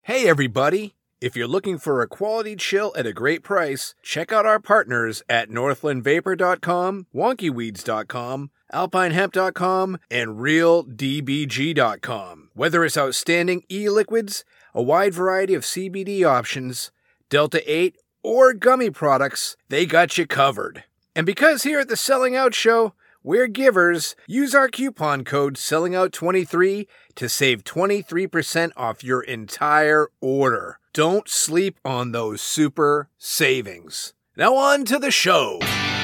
Hey everybody! If you're looking for a quality chill at a great price, check out our partners at northlandvapor.com, wonkyweeds.com, alpinehemp.com, and realdbg.com. Whether it's outstanding e-liquids, a wide variety of CBD options, Delta 8, or gummy products, they got you covered. And because here at the Selling Out Show, we're givers, use our coupon code SELLINGOUT23 to save 23% off your entire order. Don't sleep on those super savings. Now on to the show.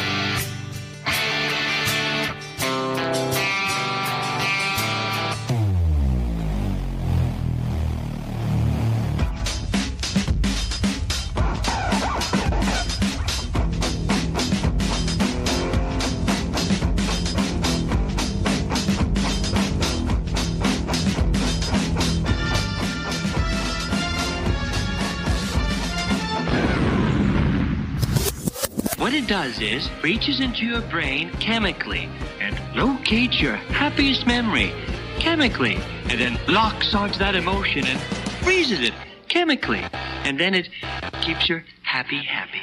What it does is reaches into your brain chemically and locates your happiest memory chemically, and then locks onto that emotion and freezes it chemically, and then it keeps you happy.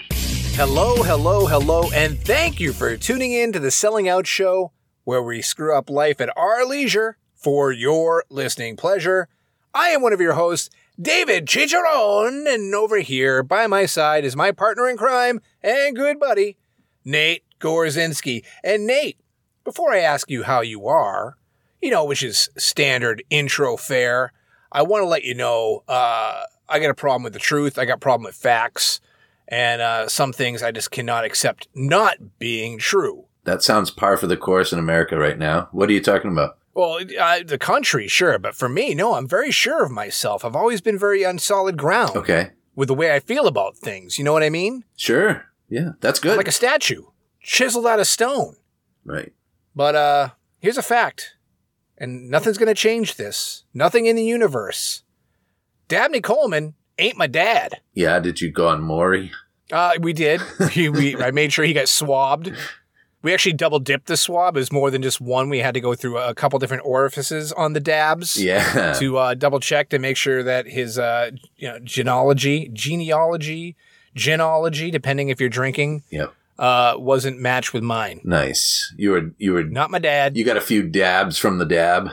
Hello, and thank you for tuning in to the Selling Out Show, where we screw up life at our leisure for your listening pleasure. I am one of your hosts, David Chicharron, and over here by my side is my partner in crime and good buddy, Nate Gorzinski. And Nate, before I ask you how you are, which is standard intro fare, I want to let you know I got a problem with the truth. I got a problem with facts. And some things I just cannot accept not being true. That sounds par for the course in America right now. What are you talking about? Well, the country, sure. But for me, no, I'm very sure of myself. I've always been very on solid ground. Okay. With the way I feel about things. You know what I mean? Sure. Yeah, that's good. I'm like a statue, chiseled out of stone. Right. But here's a fact, and nothing's going to change this. Nothing in the universe. Dabney Coleman ain't my dad. Yeah, did you go on Maury? We did. I made sure he got swabbed. We actually double dipped the swab. It was more than just one. We had to go through a couple different orifices on the dabs. Yeah. To double check to make sure that his genealogy, depending if you're drinking, yep, wasn't matched with mine. Nice. You were not my dad. You got a few dabs from the dab.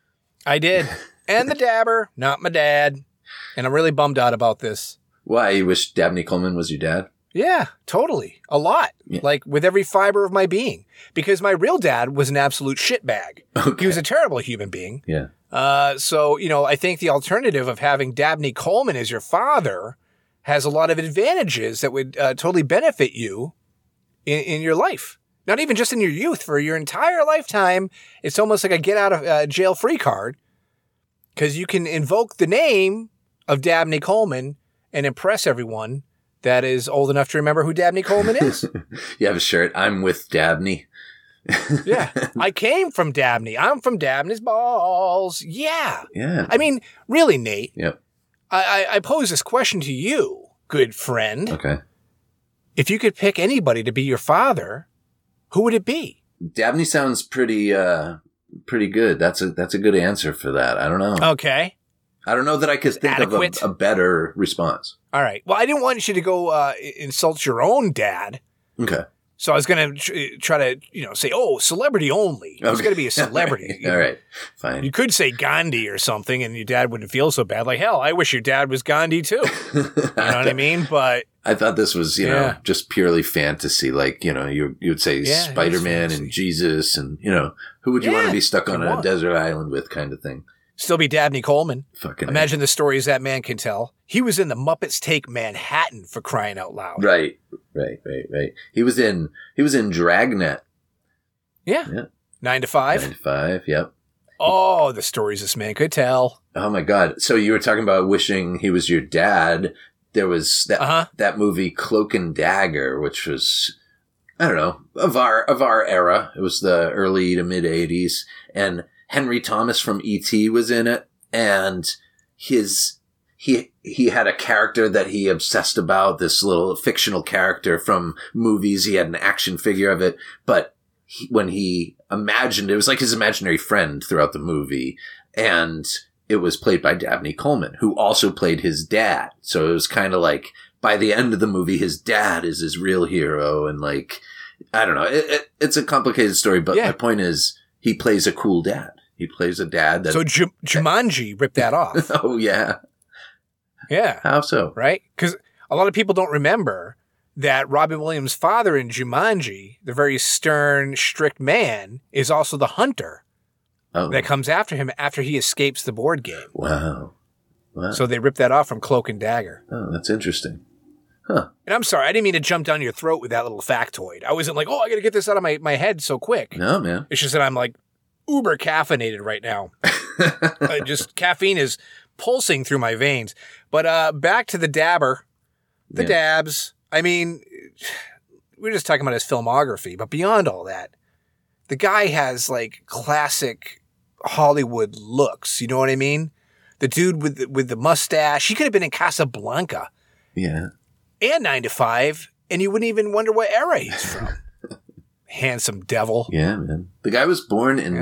I did. And the dabber, not my dad. And I'm really bummed out about this. Why? You wish Dabney Coleman was your dad? Yeah, totally. A lot. Yeah. Like with every fiber of my being. Because my real dad was an absolute shitbag. Okay. He was a terrible human being. Yeah. So, I think the alternative of having Dabney Coleman as your father has a lot of advantages that would totally benefit you in your life. Not even just in your youth. For your entire lifetime, it's almost like a get out of jail free card. Because you can invoke the name of Dabney Coleman and impress everyone that is old enough to remember who Dabney Coleman is. You have a shirt. I'm with Dabney. Yeah. I came from Dabney. I'm from Dabney's balls. Yeah. Yeah. I mean, really, Nate. Yep. I pose this question to you, good friend. Okay. If you could pick anybody to be your father, who would it be? Dabney sounds pretty good. That's a good answer for that. I don't know. Okay. I don't know that I could think of a better response. All right. Well, I didn't want you to go insult your own dad. Okay. So I was going to try to, say, celebrity only. It's going to be a celebrity. All right. Fine. You could say Gandhi or something and your dad wouldn't feel so bad. Like, hell, I wish your dad was Gandhi too. You know what I mean? But I thought this was, just purely fantasy. Like, you would say Spider-Man and Jesus and, who would you want to be stuck on a desert island with kind of thing. Still be Dabney Coleman. Fucking imagine the stories that man can tell. He was in the Muppets Take Manhattan, for crying out loud. Right. He was in Dragnet. Yeah. 9 to 5. 9 to 5, yep. Oh, the stories this man could tell. Oh my God. So you were talking about wishing he was your dad. There was that movie Cloak and Dagger, which was, I don't know, of our era. It was the early to mid 80s, and Henry Thomas from E.T. was in it, and he had a character that he obsessed about, this little fictional character from movies. He had an action figure of it, but when he imagined, it was like his imaginary friend throughout the movie, and it was played by Dabney Coleman, who also played his dad. So it was kind of like, by the end of the movie, his dad is his real hero. And like, I don't know. It's a complicated story, but my point is he plays a cool dad. He plays a dad that... So Jumanji ripped that off. Oh, yeah. Yeah. How so? Right? Because a lot of people don't remember that Robin Williams' father in Jumanji, the very stern, strict man, is also the hunter that comes after him after he escapes the board game. Wow. So they ripped that off from Cloak and Dagger. Oh, that's interesting. Huh. And I'm sorry, I didn't mean to jump down your throat with that little factoid. I wasn't like, I got to get this out of my head so quick. No, man. It's just that I'm like uber caffeinated right now. Just caffeine is pulsing through my veins. But back to the dabber, dabs. I mean, we're just talking about his filmography, but beyond all that, the guy has like classic Hollywood looks. You know what I mean? The dude with the mustache. He could have been in Casablanca. Yeah. And 9 to 5, and you wouldn't even wonder what era he's from. Handsome devil. Yeah, man. The guy was born in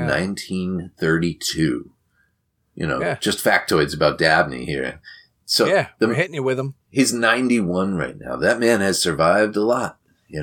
1932. Just factoids about Dabney here. So we're hitting you with him. He's 91 right now. That man has survived a lot.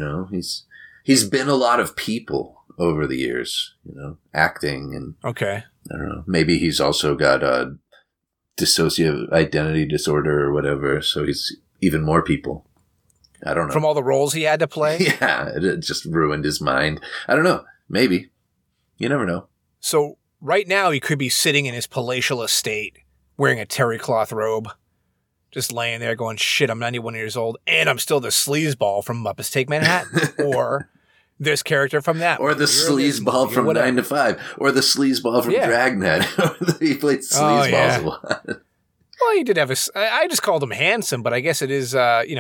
He's been a lot of people over the years, acting and I don't know. Maybe he's also got a dissociative identity disorder or whatever. So he's even more people. I don't know. From all the roles he had to play? Yeah, it just ruined his mind. I don't know. Maybe. You never know. So right now he could be sitting in his palatial estate wearing a terry cloth robe, just laying there going, shit, I'm 91 years old and I'm still the sleazeball from Muppets Take Manhattan. Or this character from that. Or the sleazeball from 9 to 5. Or the sleazeball from Dragnet. He played sleazeballs a lot. Well, he did have I just called him handsome, but I guess it is,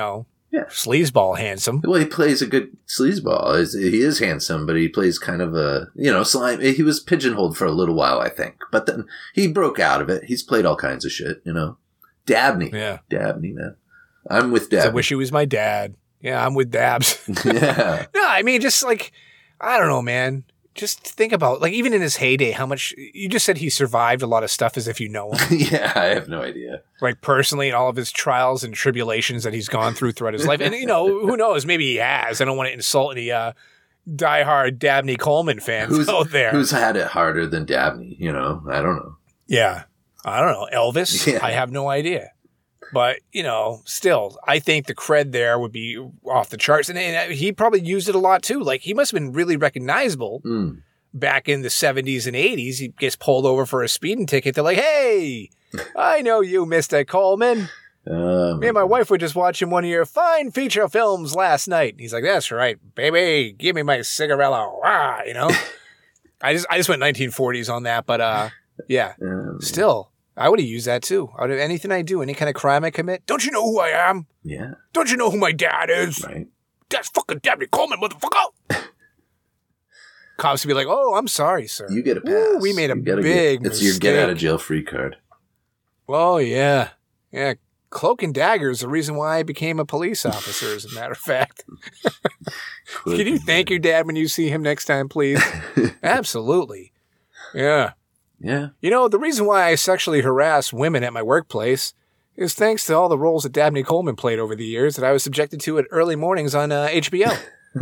sleazeball handsome. Well, he plays a good sleazeball. He is handsome, but he plays kind of a, slime. He was pigeonholed for a little while, I think. But then he broke out of it. He's played all kinds of shit, Dabney. Yeah. Dabney, man. I'm with Dabney. I wish he was my dad. Yeah, I'm with Dabs. Yeah. No, I mean, just like, I don't know, man. Just think about, like, even in his heyday, how much, you just said he survived a lot of stuff as if you know him. Yeah, I have no idea. Like, personally, and all of his trials and tribulations that he's gone through throughout his life. And, who knows? Maybe he has. I don't want to insult any diehard Dabney Coleman fans out there. Who's had it harder than Dabney, I don't know. Yeah. I don't know. Elvis? Yeah. I have no idea. But, still, I think the cred there would be off the charts. And he probably used it a lot, too. Like, he must have been really recognizable back in the 70s and 80s. He gets pulled over for a speeding ticket. They're like, hey, I know you, Mr. Coleman. Me and my wife were just watching one of your fine feature films last night. And he's like, that's right, baby. Give me my cigarella. Rah, I just went 1940s on that. But, still. I would have used that too. Anything I do, any kind of crime I commit. Don't you know who I am? Yeah. Don't you know who my dad is? Right. That's fucking Dabney Coleman, motherfucker. Cops would be like, "Oh, I'm sorry, sir. You get a pass. Ooh, we made a big mistake. It's your get out of jail free card." Oh yeah, yeah. Cloak and Dagger is the reason why I became a police officer. As a matter of fact. Can you thank your dad when you see him next time, please? Absolutely. Yeah. Yeah. The reason why I sexually harass women at my workplace is thanks to all the roles that Dabney Coleman played over the years that I was subjected to at early mornings on HBO.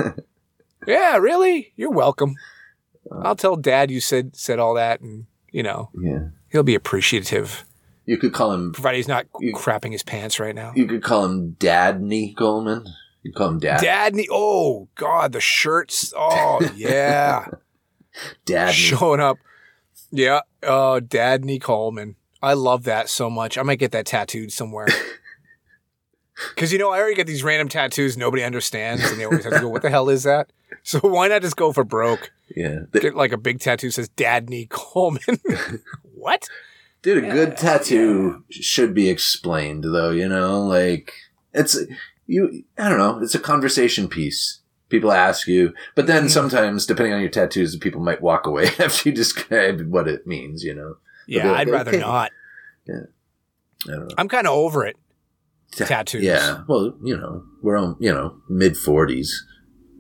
Yeah, really? You're welcome. I'll tell Dad you said all that, and, he'll be appreciative. You could call him... Provided he's not crapping his pants right now. You could call him Dadney Coleman. You call him Dad. Dadney. Oh, God, the shirts. Oh, yeah. Dadney. Showing up. Yeah. Oh, Dabney Coleman. I love that so much. I might get that tattooed somewhere. Because, I already get these random tattoos nobody understands, and they always have to go, what the hell is that? So why not just go for broke? Yeah. Get like a big tattoo that says Dabney Coleman. What? Dude, a good tattoo should be explained, though, like, I don't know, it's a conversation piece. People ask you, but then sometimes, depending on your tattoos, people might walk away after you describe what it means, Yeah, like, I'd rather not. Yeah. I don't know. I'm kind of over it. Tattoos. Yeah. Well, we're on, mid-40s.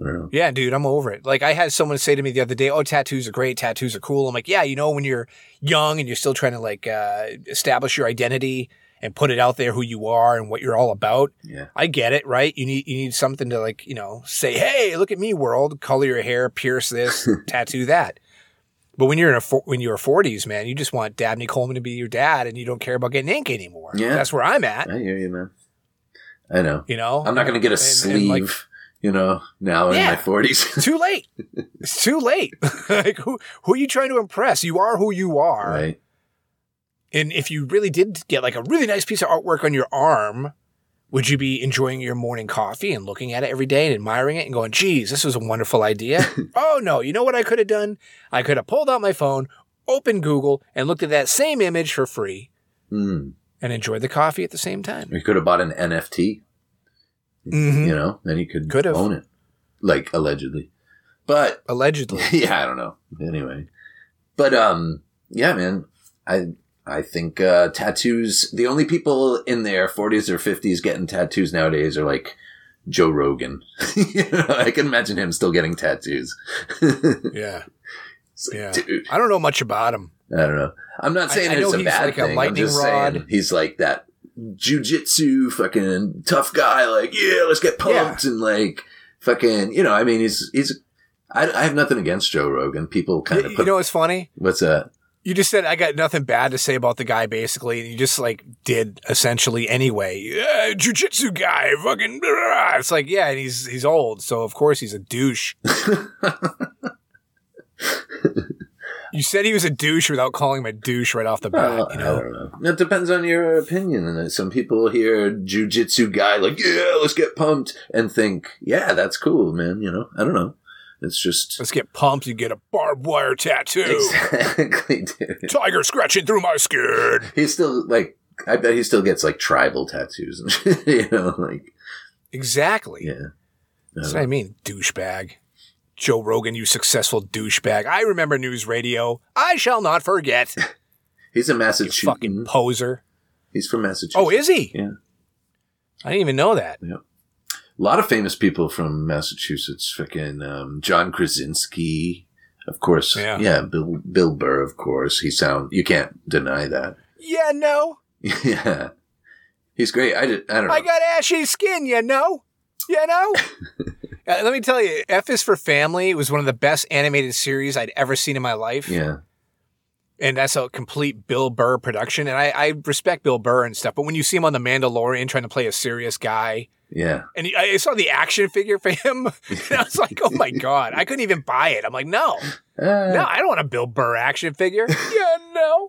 I don't know. Yeah, dude, I'm over it. Like, I had someone say to me the other day, oh, tattoos are great. Tattoos are cool. I'm like, yeah, when you're young and you're still trying to, like, establish your identity and put it out there who you are and what you're all about. Yeah. I get it, right? You need something to, like, say, hey, look at me, world. Color your hair, pierce this, tattoo that. But when you're when you're 40s, man, you just want Dabney Coleman to be your dad, and you don't care about getting ink anymore. Yeah. That's where I'm at. I hear you, man. I know. I'm not going to get a sleeve, now in my 40s. Too late. It's too late. Like, who are you trying to impress? You are who you are. Right. And if you really did get like a really nice piece of artwork on your arm, would you be enjoying your morning coffee and looking at it every day and admiring it and going, geez, this was a wonderful idea? Oh, no. You know what I could have done? I could have pulled out my phone, opened Google, and looked at that same image for free and enjoyed the coffee at the same time. You could have bought an NFT, then you could own it, like allegedly. But allegedly. Yeah, I don't know. Anyway. But, yeah, man, I think tattoos, the only people in their 40s or 50s getting tattoos nowadays are like Joe Rogan. I can imagine him still getting tattoos. Yeah. Like, yeah. Dude. I don't know much about him. I don't know. I'm not saying it's a bad thing. I'm just saying he's like that jiu-jitsu fucking tough guy. Like, yeah, let's get pumped and like fucking, I mean, I have nothing against Joe Rogan. People kind of You know what's funny? What's that? You just said I got nothing bad to say about the guy, basically, and you just like did essentially anyway. Yeah, jiu-jitsu guy, fucking. Blah. It's like, yeah, and he's old, so of course he's a douche. You said he was a douche without calling him a douche right off the bat. Well, I don't know. It depends on your opinion. And some people hear jiu-jitsu guy like, yeah, let's get pumped, and think, yeah, that's cool, man. I don't know. It's just... Let's get pumped and get a barbed wire tattoo. Exactly, dude. Tiger scratching through my skin. He's still, like... I bet he still gets, like, tribal tattoos and shit, like... Exactly. Yeah. That's what I mean, douchebag. Joe Rogan, you successful douchebag. I remember News Radio. I shall not forget. He's a Massachusetts... You fucking poser. He's from Massachusetts. Oh, is he? Yeah. I didn't even know that. Yeah. A lot of famous people from Massachusetts. Freaking John Krasinski, of course. Yeah, Bill Burr, of course. You can't deny that. Yeah, no. Yeah, he's great. I don't know. I got ashy skin. Let me tell you, F is for Family. It was one of the best animated series I'd ever seen in my life. Yeah. And that's a complete Bill Burr production. And I respect Bill Burr and stuff. But when you see him on The Mandalorian trying to play a serious guy. Yeah. And I saw the action figure for him. And I was like, oh, my God. I couldn't even buy it. I'm like, no. No, I don't want a Bill Burr action figure. Yeah, no.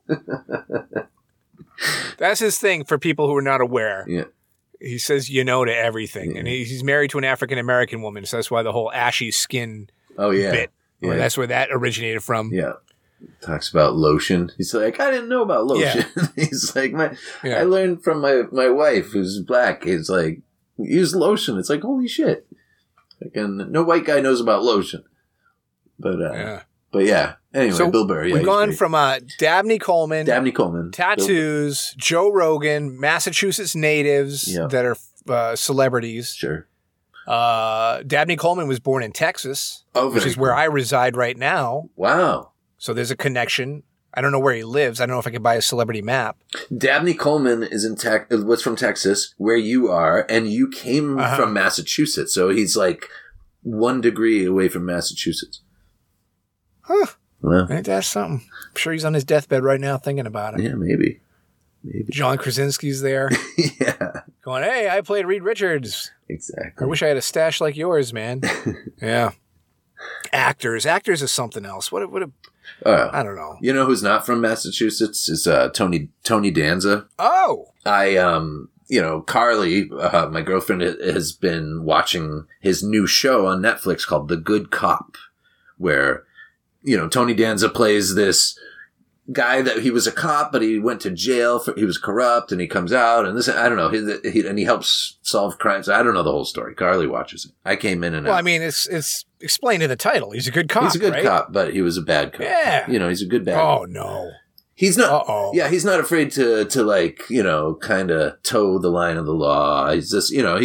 That's his thing for people who are not aware. Yeah. He says to everything. And he's married to an African-American woman. So that's why the whole ashy skin bit. Yeah. That's where that originated from. Yeah. Talks about lotion. He's like, I didn't know about lotion. Yeah. He's like, I learned from my wife who's black. He's like, use lotion. It's like, holy shit. Like, no white guy knows about lotion. But yeah. Anyway, so Bill Burr. Yeah, we've gone from Dabney Coleman, tattoos, Joe Rogan, Massachusetts natives that are celebrities. Sure. Dabney Coleman was born in Texas, which is where I reside right now. Wow. So there's a connection. I don't know where he lives. I don't know if I can buy a celebrity map. Dabney Coleman is was from Texas, where you are, and you came from Massachusetts. So he's like 1 degree away from Massachusetts. Huh. Well, ain't that something? I'm sure he's on his deathbed right now thinking about it. Yeah, maybe. John Krasinski's there. Yeah. Going, hey, I played Reed Richards. Exactly. I wish I had a stash like yours, man. Yeah. Actors is something else. What I don't know. You know who's not from Massachusetts is Tony Danza. Oh. Carly, my girlfriend, has been watching his new show on Netflix called The Good Cop, where, Tony Danza plays this guy that he was a cop, but he went to jail he was corrupt, and he comes out, and this, I don't know, he helps solve crimes. I don't know the whole story. Carly watches it. I came in and I mean, it's explained in the title. He's a good cop. He's a good cop, but he was a bad cop. Yeah. He's a good bad cop. Oh, no. He's not. Uh-oh. Yeah, he's not afraid to like, kind of toe the line of the law. He's just, he's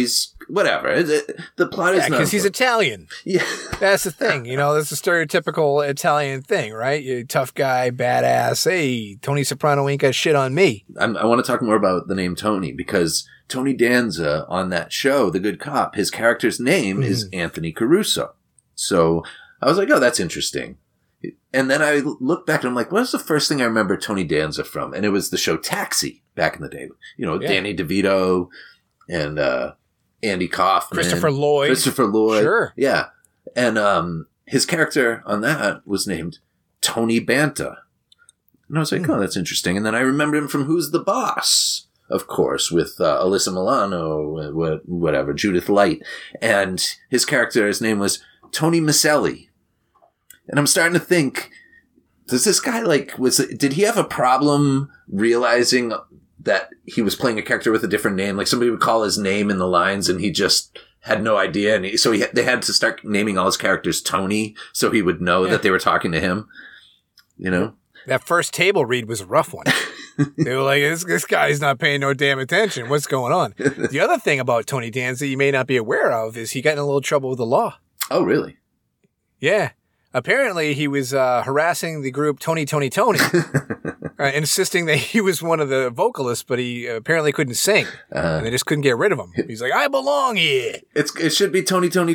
whatever. The plot is not because he's Italian. Yeah. That's the thing. That's a stereotypical Italian thing, right? You're a tough guy, badass. Hey, Tony Soprano ain't got shit on me. I want to talk more about the name Tony because Tony Danza on that show, The Good Cop, his character's name is Anthony Caruso. So I was like, oh, that's interesting. And then I looked back and I'm like, what's the first thing I remember Tony Danza from? And it was the show Taxi back in the day. Danny DeVito and Andy Kaufman. Christopher Lloyd. Sure. Yeah. And his character on that was named Tony Banta. And I was like, oh, that's interesting. And then I remembered him from Who's the Boss? Of course, with Alyssa Milano, whatever, Judith Light. And his character's name was Tony Maselli. And I'm starting to think, does this guy did he have a problem realizing that he was playing a character with a different name? Like somebody would call his name in the lines and he just had no idea. And they had to start naming all his characters Tony so he would know that they were talking to him, That first table read was a rough one. They were like, this guy's not paying no damn attention. What's going on? The other thing about Tony Danza you may not be aware of is he got in a little trouble with the law. Oh, really? Yeah. Apparently, he was harassing the group Tony, insisting that he was one of the vocalists, but he apparently couldn't sing. And they just couldn't get rid of him. He's like, I belong here. It should be Tony. Come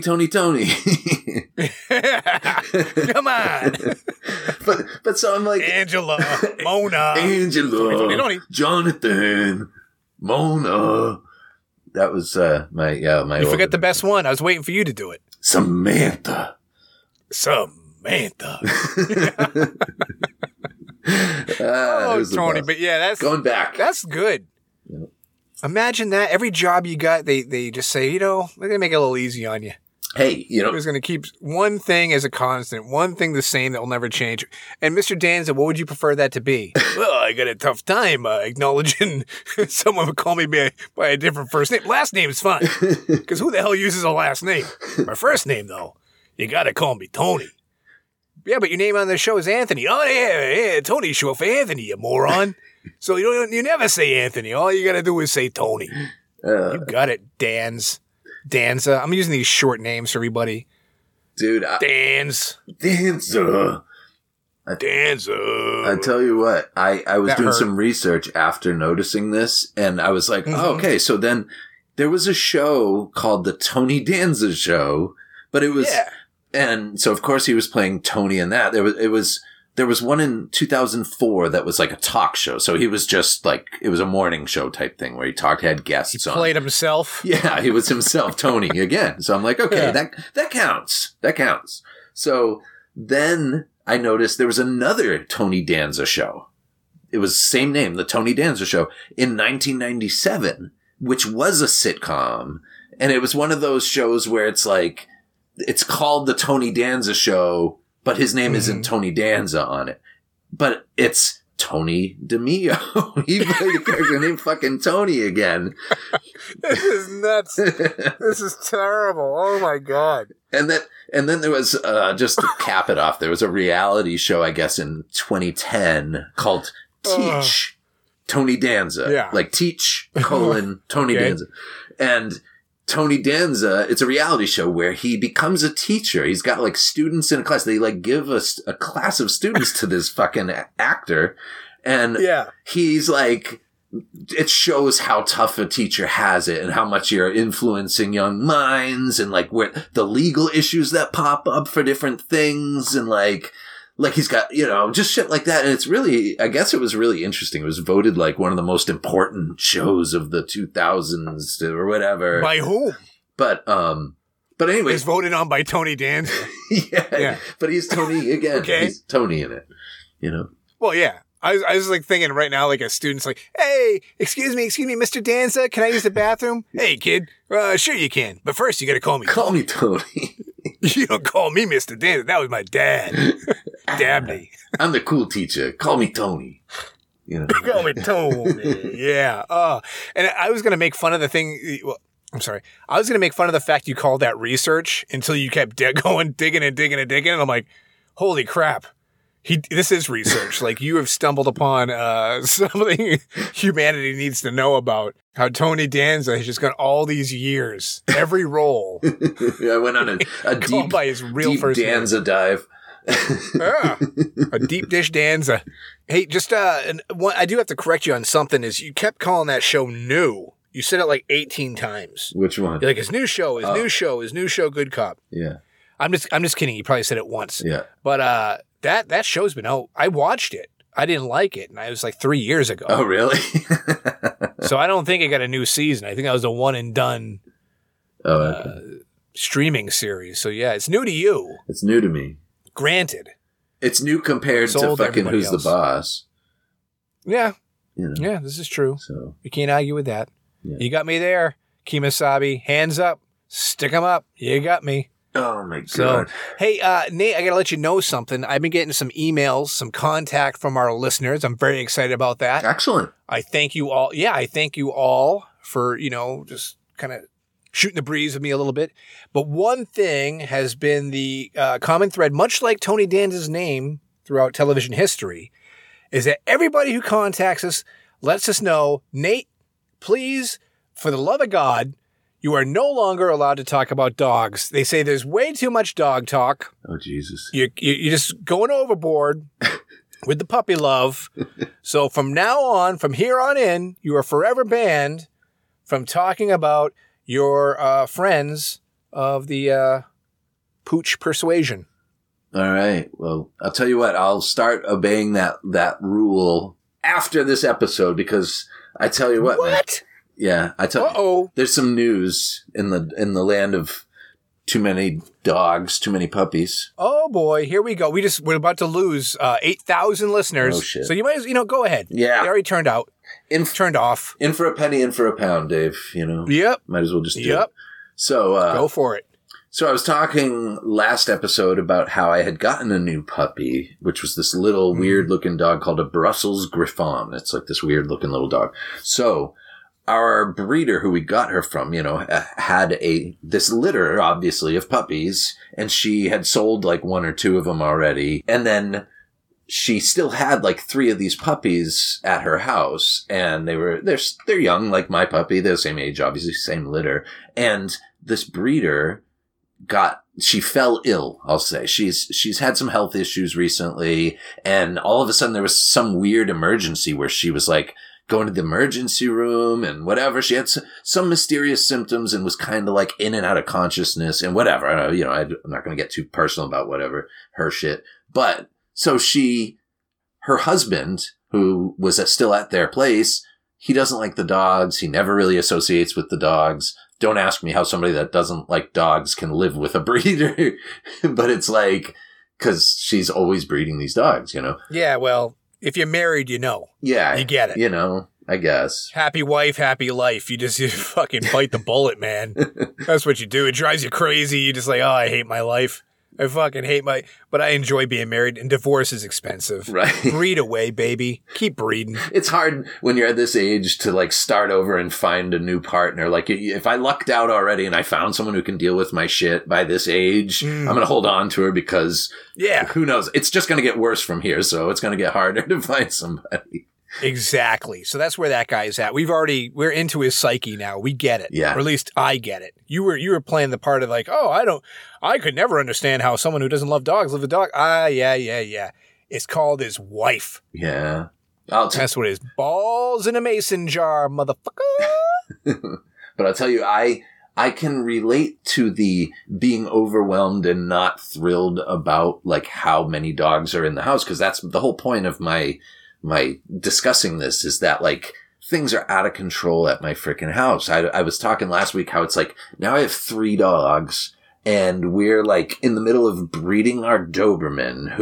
on. But so I'm like... Angela, Mona. Angela, Jonathan, Mona. That was my You forgot the best one. I was waiting for you to do it. Samantha. Tony, but yeah, that's going back. That's good. Yep. Imagine that every job you got, they just say, they're gonna make it a little easy on you. Hey, We're just gonna keep one thing as a constant, one thing the same that will never change. And Mr. Danza, what would you prefer that to be? Well, I got a tough time acknowledging someone would call me by a different first name. Last name is fine, because who the hell uses a last name? My first name, though, you gotta call me Tony. Yeah, but your name on the show is Anthony. Oh, yeah, Tony's short for Anthony, you moron. So you never say Anthony. All you got to do is say Tony. You got it, Danza. I'm using these short names for everybody. Dude. Danza. I tell you what, I was doing some research after noticing this, and I was like, oh, okay, so then there was a show called The Tony Danza Show, but it was... Yeah. And so, of course, he was playing Tony in that. There was one in 2004 that was like a talk show. So he was just like, it was a morning show type thing where he had guests on. He played himself? Yeah, he was himself, Tony, again. So I'm like, okay, that counts. That counts. So then I noticed there was another Tony Danza show. It was the same name, The Tony Danza Show, in 1997, which was a sitcom. And it was one of those shows where it's like, it's called The Tony Danza Show, but his name isn't Tony Danza on it. But it's Tony DeMeo. He played a character named fucking Tony again. This is nuts. This is terrible. Oh my God. And then there was, just to cap it off, there was a reality show, I guess, in 2010 called Teach Tony Danza. Yeah. Like Teach, Tony Danza. And Tony Danza, it's a reality show where he becomes a teacher. He's got like students in a class. They like give us a class of students to this fucking actor. And he's like, it shows how tough a teacher has it and how much you're influencing young minds and like where the legal issues that pop up for different things. And like he's got, just shit like that. And it's really, I guess it was really interesting. It was voted like one of the most important shows of the 2000s or whatever. By whom? But anyway. It's voted on by Tony Danza. yeah. But he's Tony again. Okay. He's Tony in it, Well, yeah. I was like thinking right now, like a student's like, hey, excuse me, Mr. Danza, can I use the bathroom? Hey, kid, sure you can. But first you got to call me. Call me Tony. You don't call me Mr. Danza. That was my dad. Dabney. I'm the cool teacher. Call me Tony. Call me Tony. Yeah. And I was going to make fun of the thing. Well, I'm sorry. I was going to make fun of the fact you called that research until you kept digging. And I'm like, holy crap. This is research. Like, you have stumbled upon something humanity needs to know about. How Tony Danza has just got all these years, every role. I went on a deep, by his real deep first Danza dive. A deep dish Danza. Hey, just I do have to correct you on something. Is you kept calling that show new. You said it like 18 times. Which one? You're like, his new show, new show, Good Cop. Yeah. I'm just kidding. You probably said it once. Yeah. But that show's been out. I watched it. I didn't like it, and it was like 3 years ago. Oh, really? So I don't think it got a new season. I think that was a one and done streaming series. So yeah, it's new to you. It's new to me. Granted. It's new compared to fucking Who's the Boss. Yeah. You know, yeah, this is true. So you can't argue with that. Yeah. You got me there, Kemosabe. Hands up. Stick 'em up. You got me. Oh, my God. So, hey, Nate, I got to let you know something. I've been getting some emails, some contact from our listeners. I'm very excited about that. Excellent. I thank you all. Yeah, I thank you all for, just kind of shooting the breeze with me a little bit. But one thing has been the common thread, much like Tony Danza's name throughout television history, is that everybody who contacts us lets us know, Nate, please, for the love of God, you are no longer allowed to talk about dogs. They say there's way too much dog talk. Oh, Jesus. You're just going overboard with the puppy love. So from now on, from here on in, you are forever banned from talking about your friends of the pooch persuasion. All right. Well, I'll tell you what. I'll start obeying that rule after this episode because I tell you what. What? Man, yeah, I tell you. There's some news in the land of too many dogs, too many puppies. Oh boy, here we go. We're about to lose 8,000 listeners. Oh shit. So you might go ahead. Yeah. They already turned out. Turned off. In for a penny, in for a pound, Dave. Yep. Might as well just do it. So go for it. So I was talking last episode about how I had gotten a new puppy, which was this little weird-looking dog called a Brussels Griffon. It's like this weird-looking little dog. So our breeder, who we got her from, had this litter, obviously, of puppies, and she had sold like one or two of them already. And then she still had like 3 of these puppies at her house, and they're young, like my puppy. They're the same age, obviously, same litter. And this breeder she fell ill, I'll say. She's had some health issues recently, and all of a sudden there was some weird emergency where she was like going to the emergency room and whatever. She had some mysterious symptoms and was kind of like in and out of consciousness and whatever. I'm not going to get too personal about whatever her shit. But so her husband, who was still at their place, he doesn't like the dogs. He never really associates with the dogs. Don't ask me how somebody that doesn't like dogs can live with a breeder. But it's like, because she's always breeding these dogs, Yeah, well, if you're married, Yeah. You get it. I guess. Happy wife, happy life. You fucking bite the bullet, man. That's what you do. It drives you crazy. You just like, oh, I hate my life. I fucking hate but I enjoy being married, and divorce is expensive. Right. Breed away, baby. Keep breeding. It's hard when you're at this age to like start over and find a new partner. Like if I lucked out already and I found someone who can deal with my shit by this age, I'm going to hold on to her because who knows? It's just going to get worse from here. So it's going to get harder to find somebody. Exactly. So that's where that guy is at. We're into his psyche now. We get it. Yeah. Or at least I get it. You were playing the part of like, I could never understand how someone who doesn't love dogs live with a dog. Yeah. It's called his wife. Yeah. That's what it is. Balls in a mason jar, motherfucker. But I'll tell you, I can relate to the being overwhelmed and not thrilled about like how many dogs are in the house. Cause that's the whole point of my discussing this is that like things are out of control at my freaking house. I was talking last week how it's like now I have 3 dogs and we're like in the middle of breeding our Doberman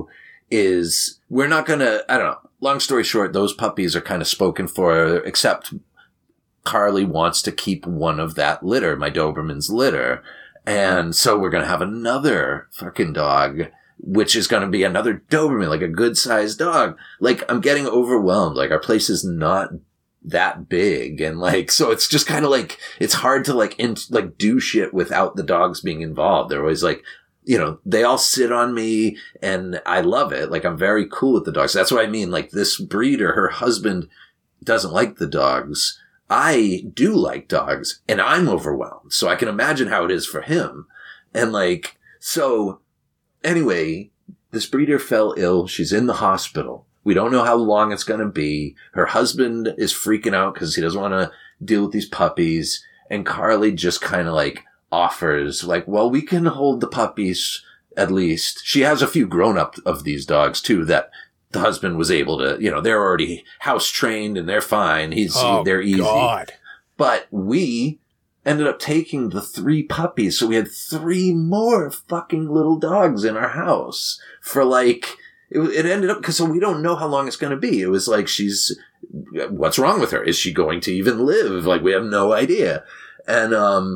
we're not gonna, I don't know. Long story short, those puppies are kind of spoken for, except Carly wants to keep one of that litter, my Doberman's litter. And so we're going to have another fucking dog, which is going to be another Doberman, like a good-sized dog. Like, I'm getting overwhelmed. Like, our place is not that big. And, like, so it's just kind of like, it's hard to, like, do shit without the dogs being involved. They're always like, they all sit on me and I love it. Like, I'm very cool with the dogs. That's what I mean. Like, this breeder, her husband doesn't like the dogs. I do like dogs and I'm overwhelmed. So I can imagine how it is for him. And like, so anyway, this breeder fell ill. She's in the hospital. We don't know how long it's going to be. Her husband is freaking out because he doesn't want to deal with these puppies. And Carly just kind of like offers like, well, we can hold the puppies at least. She has a few grown up of these dogs too that the husband was able to, they're already house trained and they're fine. They're easy. God. But we ended up taking the 3 puppies. So we had 3 more fucking little dogs in our house for like, it ended up, because so we don't know how long it's going to be. It was like, what's wrong with her? Is she going to even live? Like, we have no idea. And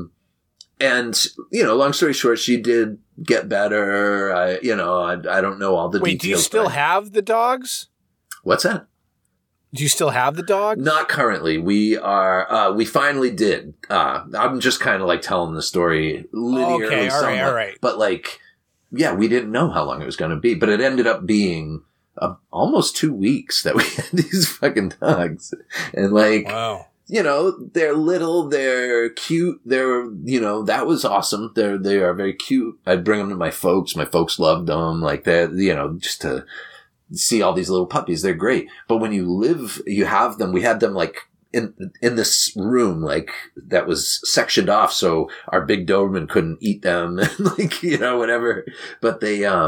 long story short, she did get better. I don't know all the details. Wait, do you still have the dogs? What's that? Do you still have the dogs? Not currently. We finally did. I'm just kind of like telling the story linearly. Okay, all right. But like, yeah, we didn't know how long it was going to be, but it ended up being almost 2 weeks that we had these fucking dogs. And like, wow. They're little, they're cute, that was awesome. They are very cute. I'd bring them to my folks. My folks loved them. Like just to see all these little puppies. They're great. But when you have them, we had them like in this room, like that was sectioned off. So our big Doberman couldn't eat them and like, whatever. But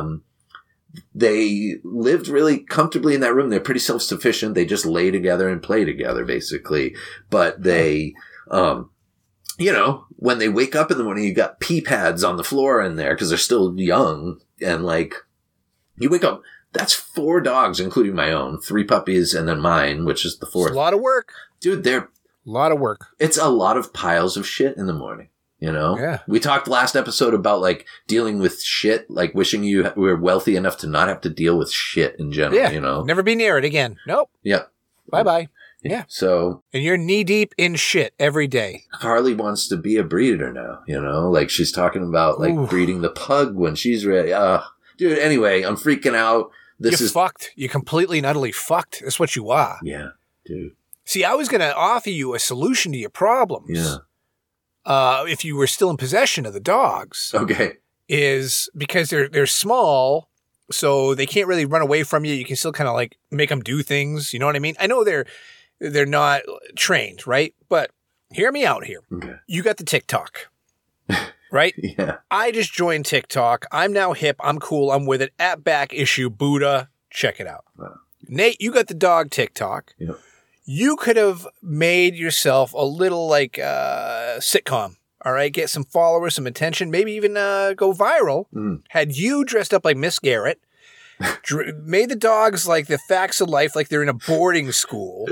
they lived really comfortably in that room. They're pretty self-sufficient. They just lay together and play together, basically. But they, when they wake up in the morning, you got pee pads on the floor in there because they're still young. And like, you wake up, that's 4 dogs, including my own, 3 puppies, and then mine, which is the 4th. It's a lot of work. Dude, a lot of work. It's a lot of piles of shit in the morning. Yeah. We talked last episode about like dealing with shit, like wishing you were wealthy enough to not have to deal with shit in general, Yeah. Never be near it again. Nope. Yep. Bye-bye. Yeah. So. And you're knee deep in shit every day. Carly wants to be a breeder now, like she's talking about like breeding the pug when she's ready. Dude, anyway, I'm freaking out. You're fucked. You're completely and utterly fucked. That's what you are. Yeah, dude. See, I was going to offer you a solution to your problems. Yeah. If you were still in possession of the dogs. Okay. Is because they're small, so they can't really run away from you. You can still kind of like make them do things. You know what I mean? I know they're not trained, right? But hear me out here. Okay. You got the TikTok, right? Yeah. I just joined TikTok. I'm now hip. I'm cool. I'm with it. At Back Issue Buddha. Check it out. Wow. Nate, you got the dog TikTok. Yep. You could have made yourself a little like sitcom, all right? Get some followers, some attention, maybe even go viral. Had you dressed up like Miss Garrett, made the dogs like the facts of life, like they're in a boarding school,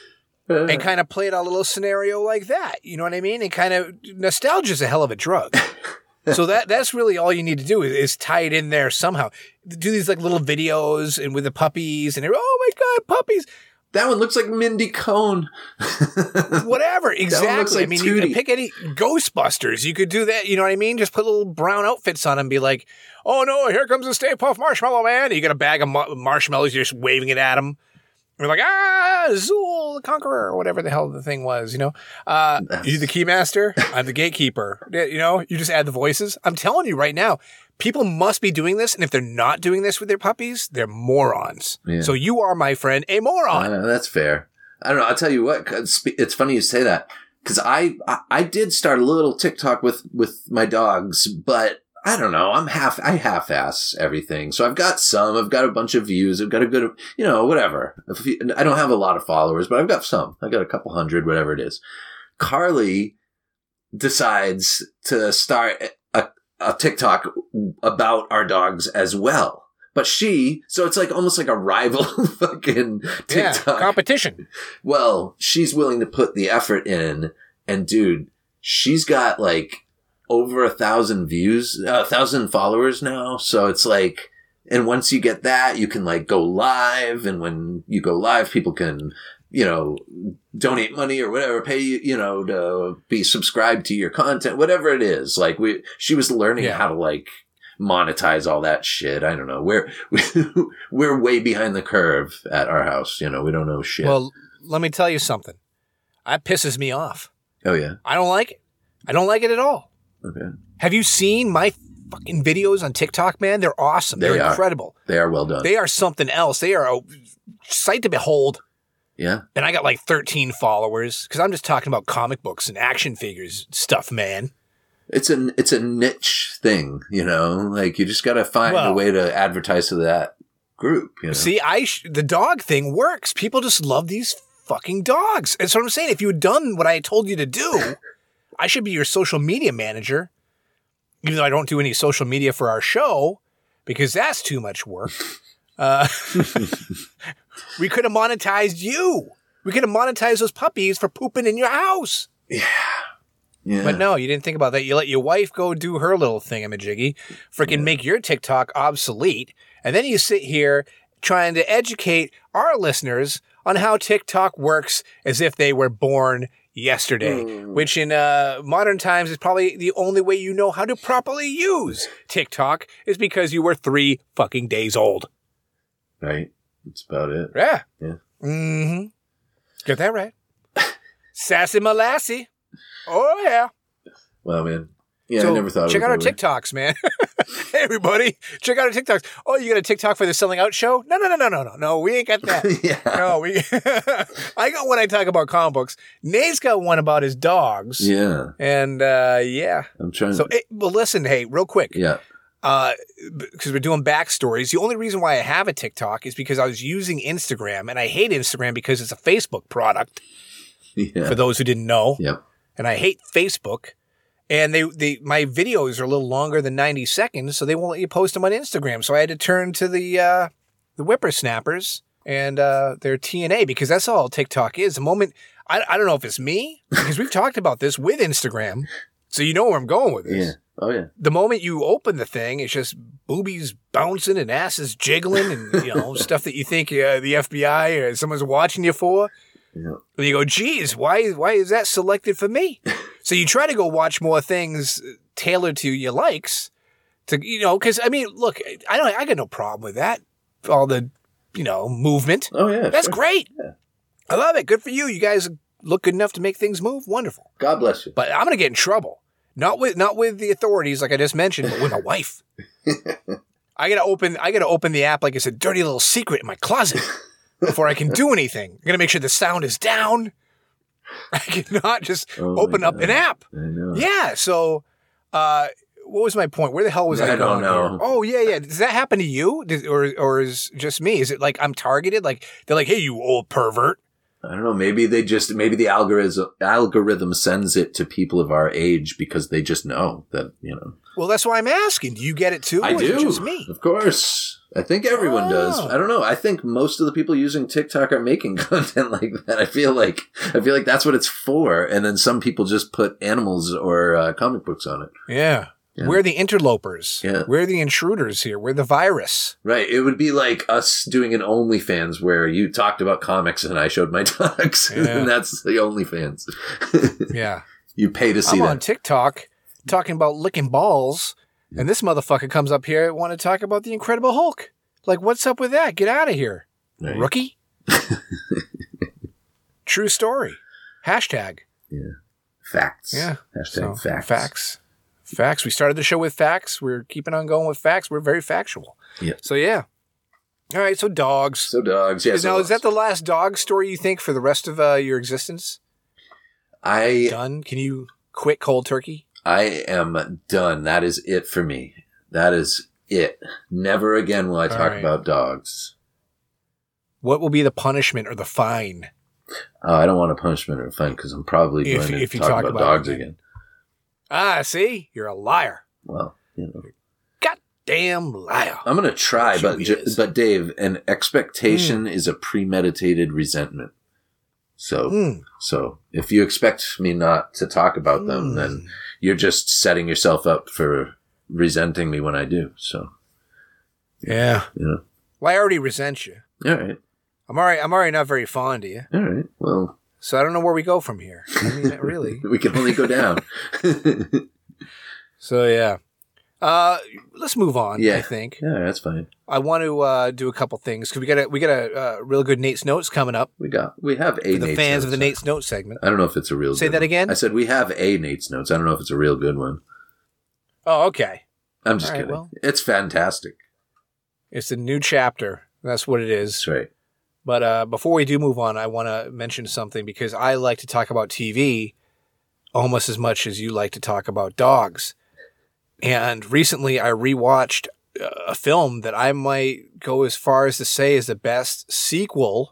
and kind of played a little scenario like that. You know what I mean? And kind of nostalgia is a hell of a drug. So that's really all you need to do is tie it in there somehow. Do these like little videos and with the puppies and oh my God, puppies. That one looks like Mindy Cohn. Whatever, exactly. Like I mean, Tootie. you could pick any Ghostbusters. You could do that. You know what I mean? Just put little brown outfits on and be like, oh no, here comes the Stay Puft Marshmallow Man. You got a bag of marshmallows. You're just waving it at him. You're like, Zool the Conqueror, or whatever the hell the thing was, You're the Keymaster. I'm the Gatekeeper. You just add the voices. I'm telling you right now, people must be doing this. And if they're not doing this with their puppies, they're morons. Yeah. So you are, my friend, a moron. That's fair. I don't know. I'll tell you what, it's funny you say that because I did start a little TikTok with my dogs, but I don't know. I half-ass everything. So I've got a bunch of views. I've got a good, whatever. I don't have a lot of followers, but I've got some. I've got a couple hundred, whatever it is. Carly decides to start a TikTok about our dogs as well. But so it's like almost like a rival fucking TikTok. Yeah, competition. Well, she's willing to put the effort in. And dude, she's got like over 1,000 views, 1,000 followers now. So it's like, and once you get that, you can like go live. And when you go live, people can, donate money or whatever, pay you, to be subscribed to your content, whatever it is. Like she was learning how to like monetize all that shit. I don't know. We're way behind the curve at our house. You know, we don't know shit. Well, let me tell you something. That pisses me off. Oh, yeah? I don't like it. I don't like it at all. Okay. Have you seen my fucking videos on TikTok, man? They're awesome. They're incredible. They are well done. They are something else. They are a sight to behold. Yeah. And I got like 13 followers because I'm just talking about comic books and action figures stuff, man. It's a niche thing, you know? Like, you just got to find a way to advertise to that group, you know? See, the dog thing works. People just love these fucking dogs. That's what I'm saying. If you had done what I told you to do, I should be your social media manager, even though I don't do any social media for our show because that's too much work. We could have monetized you. We could have monetized those puppies for pooping in your house. Yeah. Yeah. But no, you didn't think about that. You let your wife go do her little thingamajiggy, freaking make your TikTok obsolete, and then you sit here trying to educate our listeners on how TikTok works as if they were born yesterday, which in modern times is probably the only way you know how to properly use TikTok is because you were 3 fucking days old. Right. That's about it. Yeah. Yeah. Mm-hmm. Get that right. Sassy Molassie. Oh, yeah. Well, man. Yeah, So I never thought check out our of it. TikToks, man. Hey, everybody. Check out our TikToks. Oh, you got a TikTok for the Selling Out show? No, we ain't got that. Yeah. No, I got one I talk about comic books. Nate's got one about his dogs. Yeah. And, yeah. I'm trying So, well, listen, hey, real quick. Yeah. Because we're doing backstories. The only reason why I have a TikTok is because I was using Instagram, and I hate Instagram because it's a Facebook product, Yeah. for those who didn't know. Yep. And I hate Facebook. And my videos are a little longer than 90 seconds, so they won't let you post them on Instagram. So I had to turn to the whippersnappers and their TNA because that's all TikTok is. The moment I don't know if it's me because we've talked about this with Instagram, so you know where I'm going with this. Yeah. Oh, yeah. The moment you open the thing, it's just boobies bouncing and asses jiggling and stuff that you think the FBI or someone's watching you for. Yeah. And you go, geez, why is that selected for me? So you try to go watch more things tailored to your likes because I mean, look, I got no problem with that. All the, movement. Oh, yeah. That's sure. great. Yeah. I love it. Good for you. You guys look good enough to make things move. Wonderful. God bless you. But I'm going to get in trouble. Not with the authorities, like I just mentioned, but with my wife. I gotta open the app like it's a dirty little secret in my closet before I can do anything. I'm gonna make sure the sound is down. I cannot just open up an app. I know. Yeah. So, what was my point? Where the hell was I going? I don't know. Here? Oh yeah. Does that happen to you, or is it just me? Is it like I'm targeted? Like they're like, hey, you old pervert. I don't know. Maybe the algorithm sends it to people of our age because they just know that, Well, that's why I'm asking. Do you get it too? I or do. Is it just me? Of course. I think everyone does. I don't know. I think most of the people using TikTok are making content like that. I feel like that's what it's for. And then some people just put animals or comic books on it. Yeah. Yeah. We're the interlopers. Yeah. We're the intruders here. We're the virus. Right. It would be like us doing an OnlyFans where you talked about comics and I showed my dogs. Yeah. And that's the OnlyFans. Yeah. You pay to see I'm that. on TikTok talking about licking balls, and this motherfucker comes up here and want to talk about the Incredible Hulk. Like, what's up with that? Get out of here, Right. rookie. True story. Hashtag. Yeah. Facts. Yeah. Hashtag So, facts. Facts. We started the show with facts. We're keeping on going with facts. We're very factual. Yeah. So, yeah. All right. So, dogs. So dogs. Yeah. Now, is that the last dog story you think for the rest of your existence? Done? Can you quit cold turkey? I am done. That is it for me. That is it. Never again will I talk right. about dogs. What will be the punishment or the fine? I don't want a punishment or a fine because I'm probably going to if you talk talk about about dogs it again. Ah, see? You're a liar. Well, Goddamn liar. I'm going to try, What you is. but Dave, an expectation is a premeditated resentment. So if you expect me not to talk about them, then you're just setting yourself up for resenting me when I do. So, Yeah. Well, Well, I already resent you. all right. I'm already not very fond of you. All right. Well, So I don't know where we go from here. I mean, really. we can only go down. So, yeah. Let's move on, Yeah. I think. Yeah, that's fine. I want to do a couple things because we got a real good Nate's Notes coming up. We have a For the Nate's fans Notes. of the Nate's Notes segment. I don't know if it's a real Say good that one. again? I said we have a Nate's Notes. I don't know if it's a real good one. Oh, okay. I'm just All right, kidding. well. It's fantastic. It's a new chapter. That's what it is. That's right. But before we do move on, I want to mention something because I like to talk about TV almost as much as you like to talk about dogs. And recently I rewatched a film that I might go as far as to say is the best sequel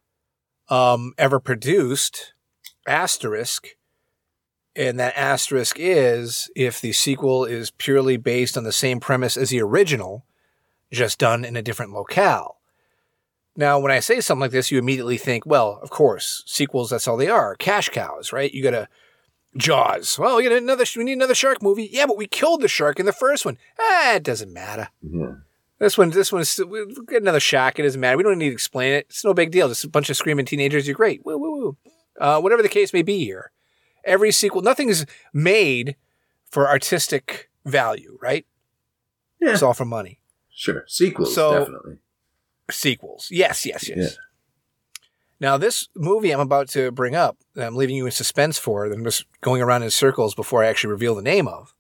ever produced, asterisk. And that asterisk is if the sequel is purely based on the same premise as the original, just done in a different locale. Now, when I say something like this, you immediately think, well, of course, sequels, that's all they are. Cash cows, right? You got a Jaws. Well, we need another shark movie. Yeah, but we killed the shark in the first one. It doesn't matter. Yeah. This one is, we'll get another shark. It doesn't matter. We don't need to explain it. It's no big deal. Just a bunch of screaming teenagers. You're great. Woo, woo, woo. Whatever the case may be here. Every sequel, nothing is made for artistic value, right? Yeah. It's all for money. Sure. Sequels, definitely. Sequels. Yes. Yeah. Now, this movie I'm about to bring up, that I'm leaving you in suspense for, that I'm just going around in circles before I actually reveal the name of,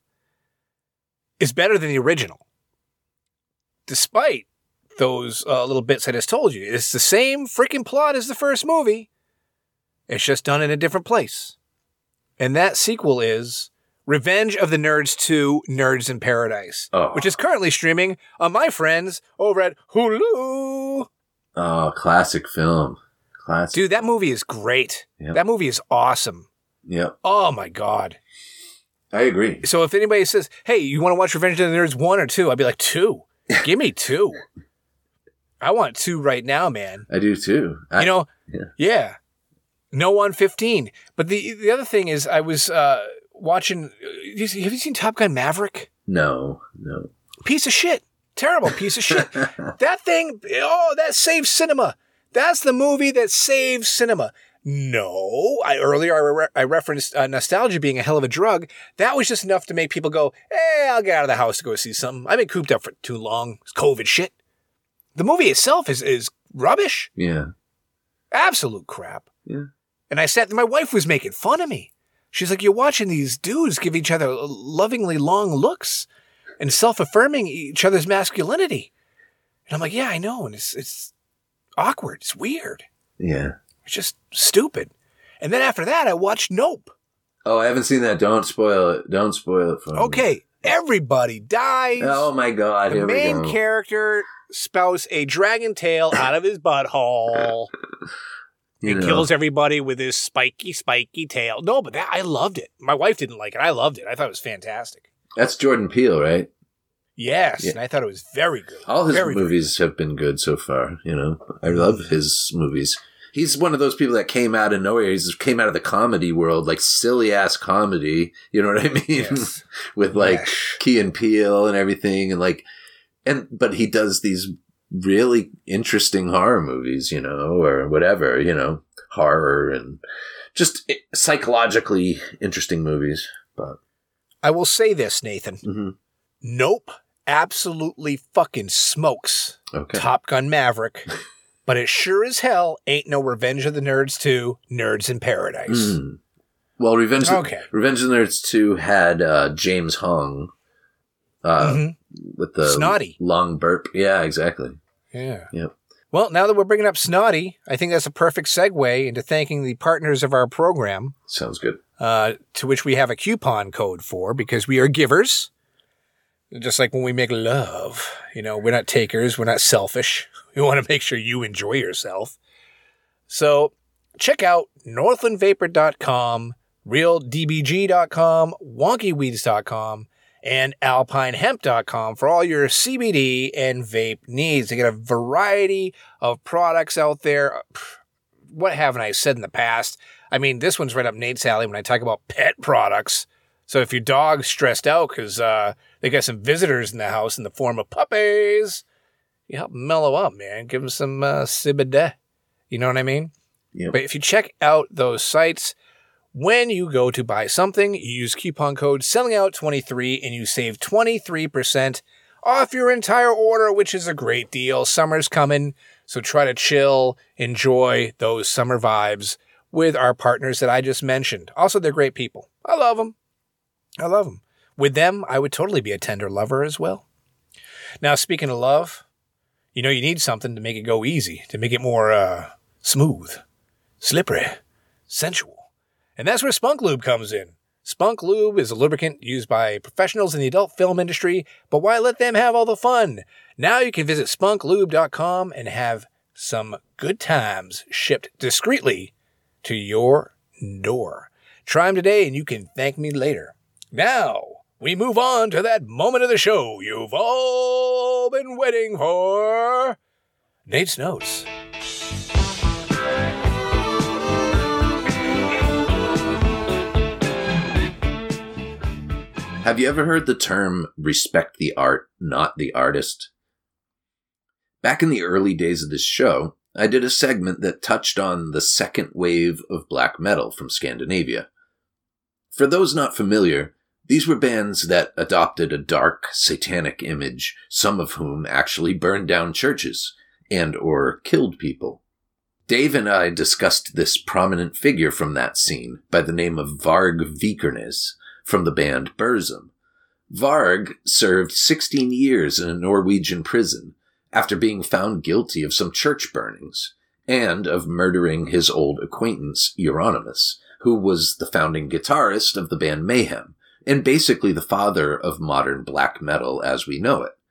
is better than the original. Despite those little bits I just told you. It's the same freaking plot as the first movie. It's just done in a different place. And that sequel is Revenge of the Nerds 2, Nerds in Paradise, which is currently streaming on my friends over at Hulu. Oh, classic film. Classic. Dude, that movie is great. Yep. That movie is awesome. Yep. Oh, my God. I agree. So if anybody says, hey, you want to watch Revenge of the Nerds 1 or 2? I'd be like, 2. Give me 2. I want 2 right now, man. I do, too. Yeah. No on 15. But the other thing is I was watching, have you seen Top Gun Maverick? No. Piece of shit. Terrible piece of shit. That thing, that saves cinema. That's the movie that saves cinema. No, earlier I referenced nostalgia being a hell of a drug. That was just enough to make people go, hey, I'll get out of the house to go see something. I've been cooped up for too long. It's COVID shit. The movie itself is rubbish. Yeah. Absolute crap. Yeah. And I sat there, my wife was making fun of me. She's like, you're watching these dudes give each other lovingly long looks and self-affirming each other's masculinity. And I'm like, yeah, I know. And it's awkward. It's weird. Yeah. It's just stupid. And then after that, I watched Nope. Oh, I haven't seen that. Don't spoil it. Don't spoil it for me. Okay. Everybody dies. Oh, my God. The main character spouts a dragon tail out of his butthole. He kills everybody with his spiky tail. No, but I loved it. My wife didn't like it. I loved it. I thought it was fantastic. That's Jordan Peele, right? Yes, yeah. And I thought it was very good. All his movies have been good so far, I love his movies. He's one of those people that came out of nowhere. He came out of the comedy world, like silly-ass comedy, you know what I mean? Yes. With, Key and Peele and everything, but he does these really interesting horror movies, or whatever, horror and just psychologically interesting movies. But I will say this, Nathan. Mm-hmm. Nope absolutely fucking smokes Top Gun Maverick, but it sure as hell ain't no Revenge of the Nerds 2, Nerds in Paradise. Mm. Well, Revenge of the Nerds 2 had James Hong with the Snotty long burp. Yeah, exactly. Yeah. Yep. Well, now that we're bringing up Snotty, I think that's a perfect segue into thanking the partners of our program. Sounds good. To which we have a coupon code for because we are givers. Just like when we make love, we're not takers. We're not selfish. We want to make sure you enjoy yourself. So check out northlandvapor.com, realdbg.com, wonkyweeds.com, and alpinehemp.com for all your CBD and vape needs. They get a variety of products out there. What haven't I said in the past? I mean, this one's right up Nate's alley when I talk about pet products. So if your dog's stressed out because they got some visitors in the house in the form of puppies, you help them mellow up, man. Give them some CBD. You know what I mean? Yep. But if you check out those sites, When you go to buy something, you use coupon code SELLINGOUT23 and you save 23% off your entire order, which is a great deal. Summer's coming, so try to chill, enjoy those summer vibes with our partners that I just mentioned. Also, they're great people. I love them. I love them. With them, I would totally be a tender lover as well. Now, speaking of love, you know you need something to make it go easy, to make it more smooth, slippery, sensual. And that's where Spunk Lube comes in. Spunk Lube is a lubricant used by professionals in the adult film industry, but why let them have all the fun? Now you can visit spunklube.com and have some good times shipped discreetly to your door. Try them today and you can thank me later. Now, we move on to that moment of the show you've all been waiting for. Nate's Notes. Have you ever heard the term respect the art, not the artist? Back in the early days of this show, I did a segment that touched on the second wave of black metal from Scandinavia. For those not familiar, these were bands that adopted a dark, satanic image, some of whom actually burned down churches and or killed people. Dave and I discussed this prominent figure from that scene by the name of Varg Vikernes, from the band Burzum. Varg served 16 years in a Norwegian prison after being found guilty of some church burnings and of murdering his old acquaintance Euronymous, who was the founding guitarist of the band Mayhem and basically the father of modern black metal as we know it.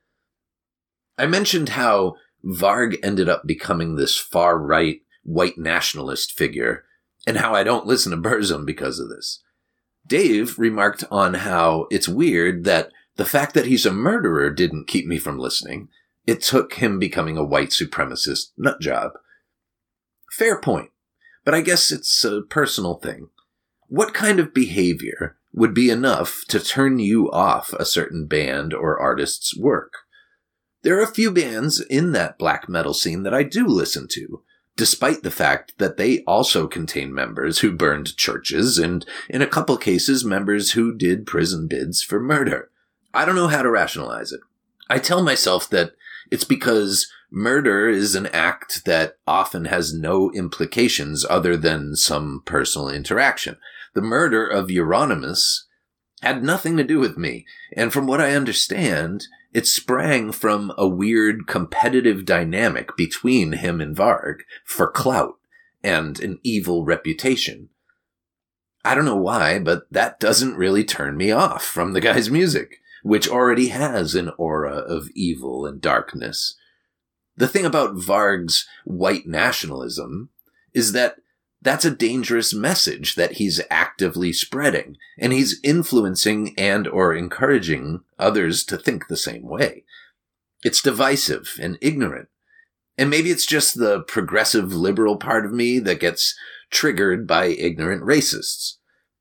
I mentioned how Varg ended up becoming this far-right white nationalist figure and how I don't listen to Burzum because of this. Dave remarked on how it's weird that the fact that he's a murderer didn't keep me from listening. It took him becoming a white supremacist nutjob. Fair point, but I guess it's a personal thing. What kind of behavior would be enough to turn you off a certain band or artist's work? There are a few bands in that black metal scene that I do listen to, despite the fact that they also contain members who burned churches and, in a couple cases, members who did prison bids for murder. I don't know how to rationalize it. I tell myself that it's because murder is an act that often has no implications other than some personal interaction. The murder of Euronymous had nothing to do with me, and from what I understand, it sprang from a weird competitive dynamic between him and Varg for clout and an evil reputation. I don't know why, but that doesn't really turn me off from the guy's music, which already has an aura of evil and darkness. The thing about Varg's white nationalism is that that's a dangerous message that he's actively spreading, and he's influencing and or encouraging others to think the same way. It's divisive and ignorant. And maybe it's just the progressive liberal part of me that gets triggered by ignorant racists.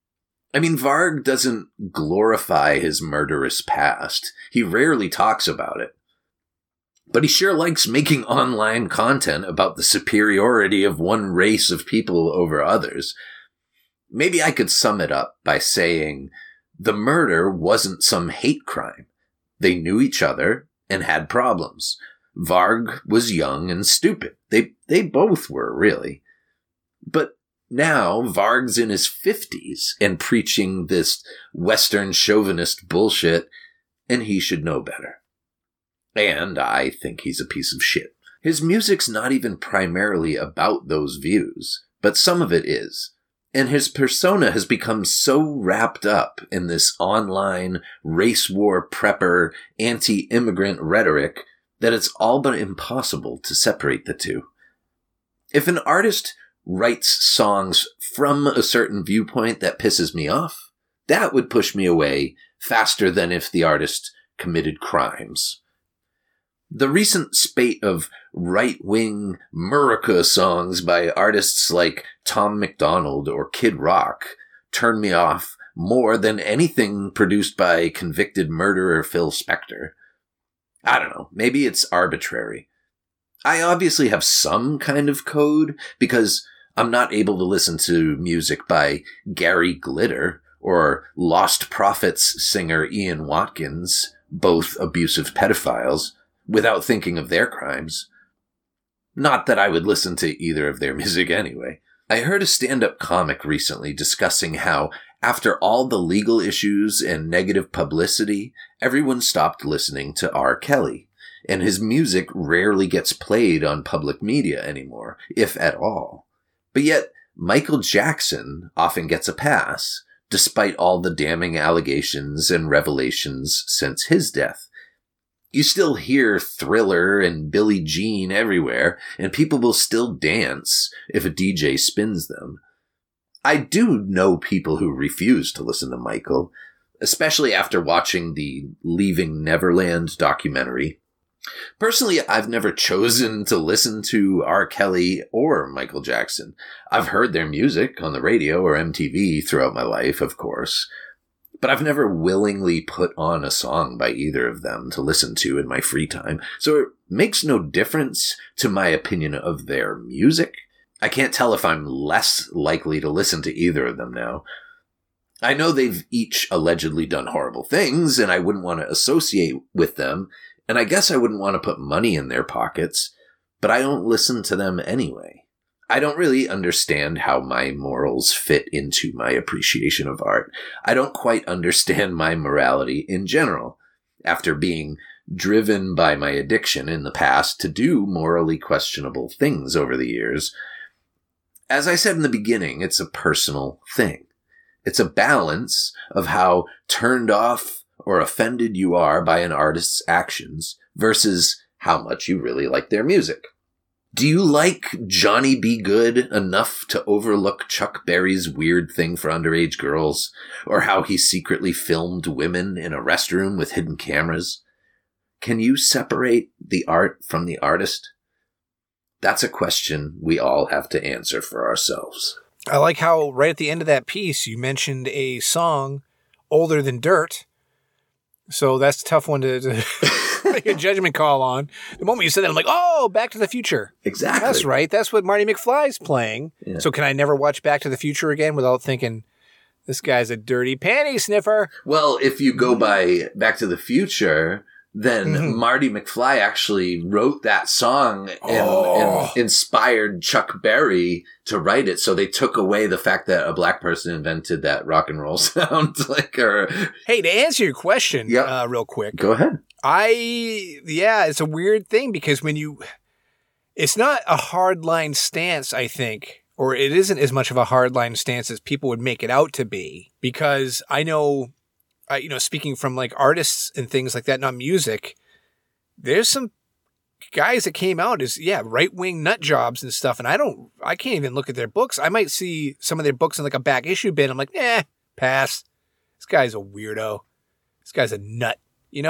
I mean, Varg doesn't glorify his murderous past. He rarely talks about it. But he sure likes making online content about the superiority of one race of people over others. Maybe I could sum it up by saying the murder wasn't some hate crime. They knew each other and had problems. Varg was young and stupid. They both were, really. But now Varg's in his 50s and preaching this Western chauvinist bullshit, and he should know better. And I think he's a piece of shit. His music's not even primarily about those views, but some of it is. And his persona has become so wrapped up in this online race war prepper, anti-immigrant rhetoric that it's all but impossible to separate the two. If an artist writes songs from a certain viewpoint that pisses me off, that would push me away faster than if the artist committed crimes. The recent spate of right-wing Murica songs by artists like Tom MacDonald or Kid Rock turned me off more than anything produced by convicted murderer Phil Spector. I don't know, maybe it's arbitrary. I obviously have some kind of code because I'm not able to listen to music by Gary Glitter or Lost Prophets singer Ian Watkins, both abusive pedophiles, without thinking of their crimes. Not that I would listen to either of their music anyway. I heard a stand-up comic recently discussing how, after all the legal issues and negative publicity, everyone stopped listening to R. Kelly, and his music rarely gets played on public media anymore, if at all. But yet, Michael Jackson often gets a pass, despite all the damning allegations and revelations since his death. You still hear Thriller and Billie Jean everywhere, and people will still dance if a DJ spins them. I do know people who refuse to listen to Michael, especially after watching the Leaving Neverland documentary. Personally, I've never chosen to listen to R. Kelly or Michael Jackson. I've heard their music on the radio or MTV throughout my life, of course, but I've never willingly put on a song by either of them to listen to in my free time, so it makes no difference to my opinion of their music. I can't tell if I'm less likely to listen to either of them now. I know they've each allegedly done horrible things, and I wouldn't want to associate with them, and I guess I wouldn't want to put money in their pockets, but I don't listen to them anyway. I don't really understand how my morals fit into my appreciation of art. I don't quite understand my morality in general, after being driven by my addiction in the past to do morally questionable things over the years. As I said in the beginning, it's a personal thing. It's a balance of how turned off or offended you are by an artist's actions versus how much you really like their music. Do you like Johnny B. Good enough to overlook Chuck Berry's weird thing for underage girls, or how he secretly filmed women in a restroom with hidden cameras? Can you separate the art from the artist? That's a question we all have to answer for ourselves. I like how right at the end of that piece, you mentioned a song, Older Than Dirt. So that's a tough one to make a judgment call on. The moment you said that, I'm like, oh, Back to the Future. Exactly. That's right. That's what Marty McFly's playing. Yeah. So can I never watch Back to the Future again without thinking, this guy's a dirty panty sniffer? Well, if you go by Back to the Future, then Marty McFly actually wrote that song and inspired Chuck Berry to write it. So they took away the fact that a black person invented that rock and roll sound. Hey, to answer your question real quick. Go ahead. It's a weird thing because it's not a hardline stance, I think, or it isn't as much of a hardline stance as people would make it out to be, because I know, speaking from like artists and things like that, not music, there's some guys that came out as, right-wing nut jobs and stuff. And I can't even look at their books. I might see some of their books in like a back issue bin. I'm like, pass. This guy's a weirdo. This guy's a nut,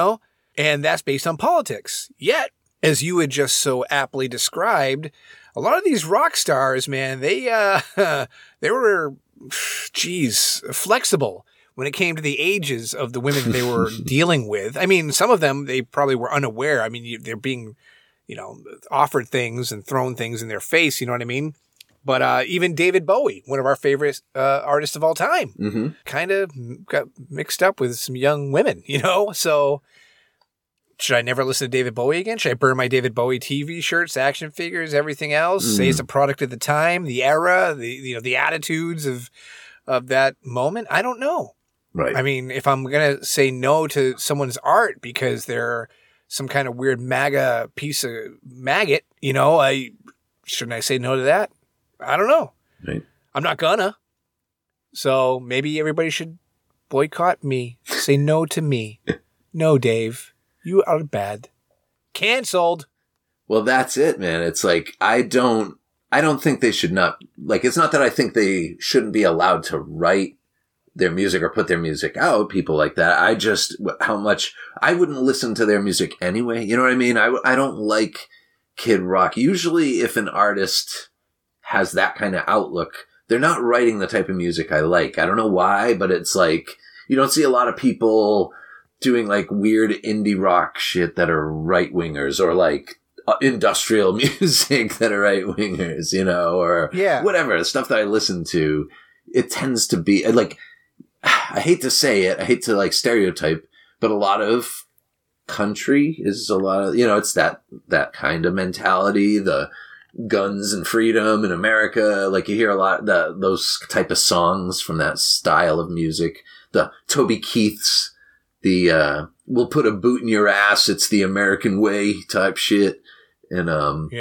and that's based on politics. Yet, as you had just so aptly described, a lot of these rock stars, man, they were, flexible when it came to the ages of the women they were dealing with. I mean, some of them, they probably were unaware. I mean, they're being, offered things and thrown things in their face, you know what I mean? But even David Bowie, one of our favorite artists of all time, kind of got mixed up with some young women, So should I never listen to David Bowie again? Should I burn my David Bowie TV shirts, action figures, everything else? Say it's a product of the time, the era, the attitudes of that moment? I don't know. Right. I mean, if I'm going to say no to someone's art because they're some kind of weird MAGA piece of maggot, shouldn't I say no to that? I don't know. Right. I'm not gonna. So maybe everybody should boycott me. Say no to me. No, Dave. You are bad. Canceled. Well, that's it, man. It's like, I don't think they should not, it's not that I think they shouldn't be allowed to write their music or put their music out, people like that. I wouldn't listen to their music anyway. You know what I mean? I don't like Kid Rock. Usually if an artist has that kind of outlook, they're not writing the type of music I like. I don't know why, but it's like, you don't see a lot of people doing like weird indie rock shit that are right wingers, or like industrial music that are right wingers, you know, or whatever stuff that I listen to. It tends to be like, I hate to say it, I hate to like stereotype, but a lot of country is a lot of, you know, it's that kind of mentality, the guns and freedom in America. Like you hear a lot those type of songs from that style of music. The Toby Keith's, the we'll put a boot in your ass, it's the American way type shit. And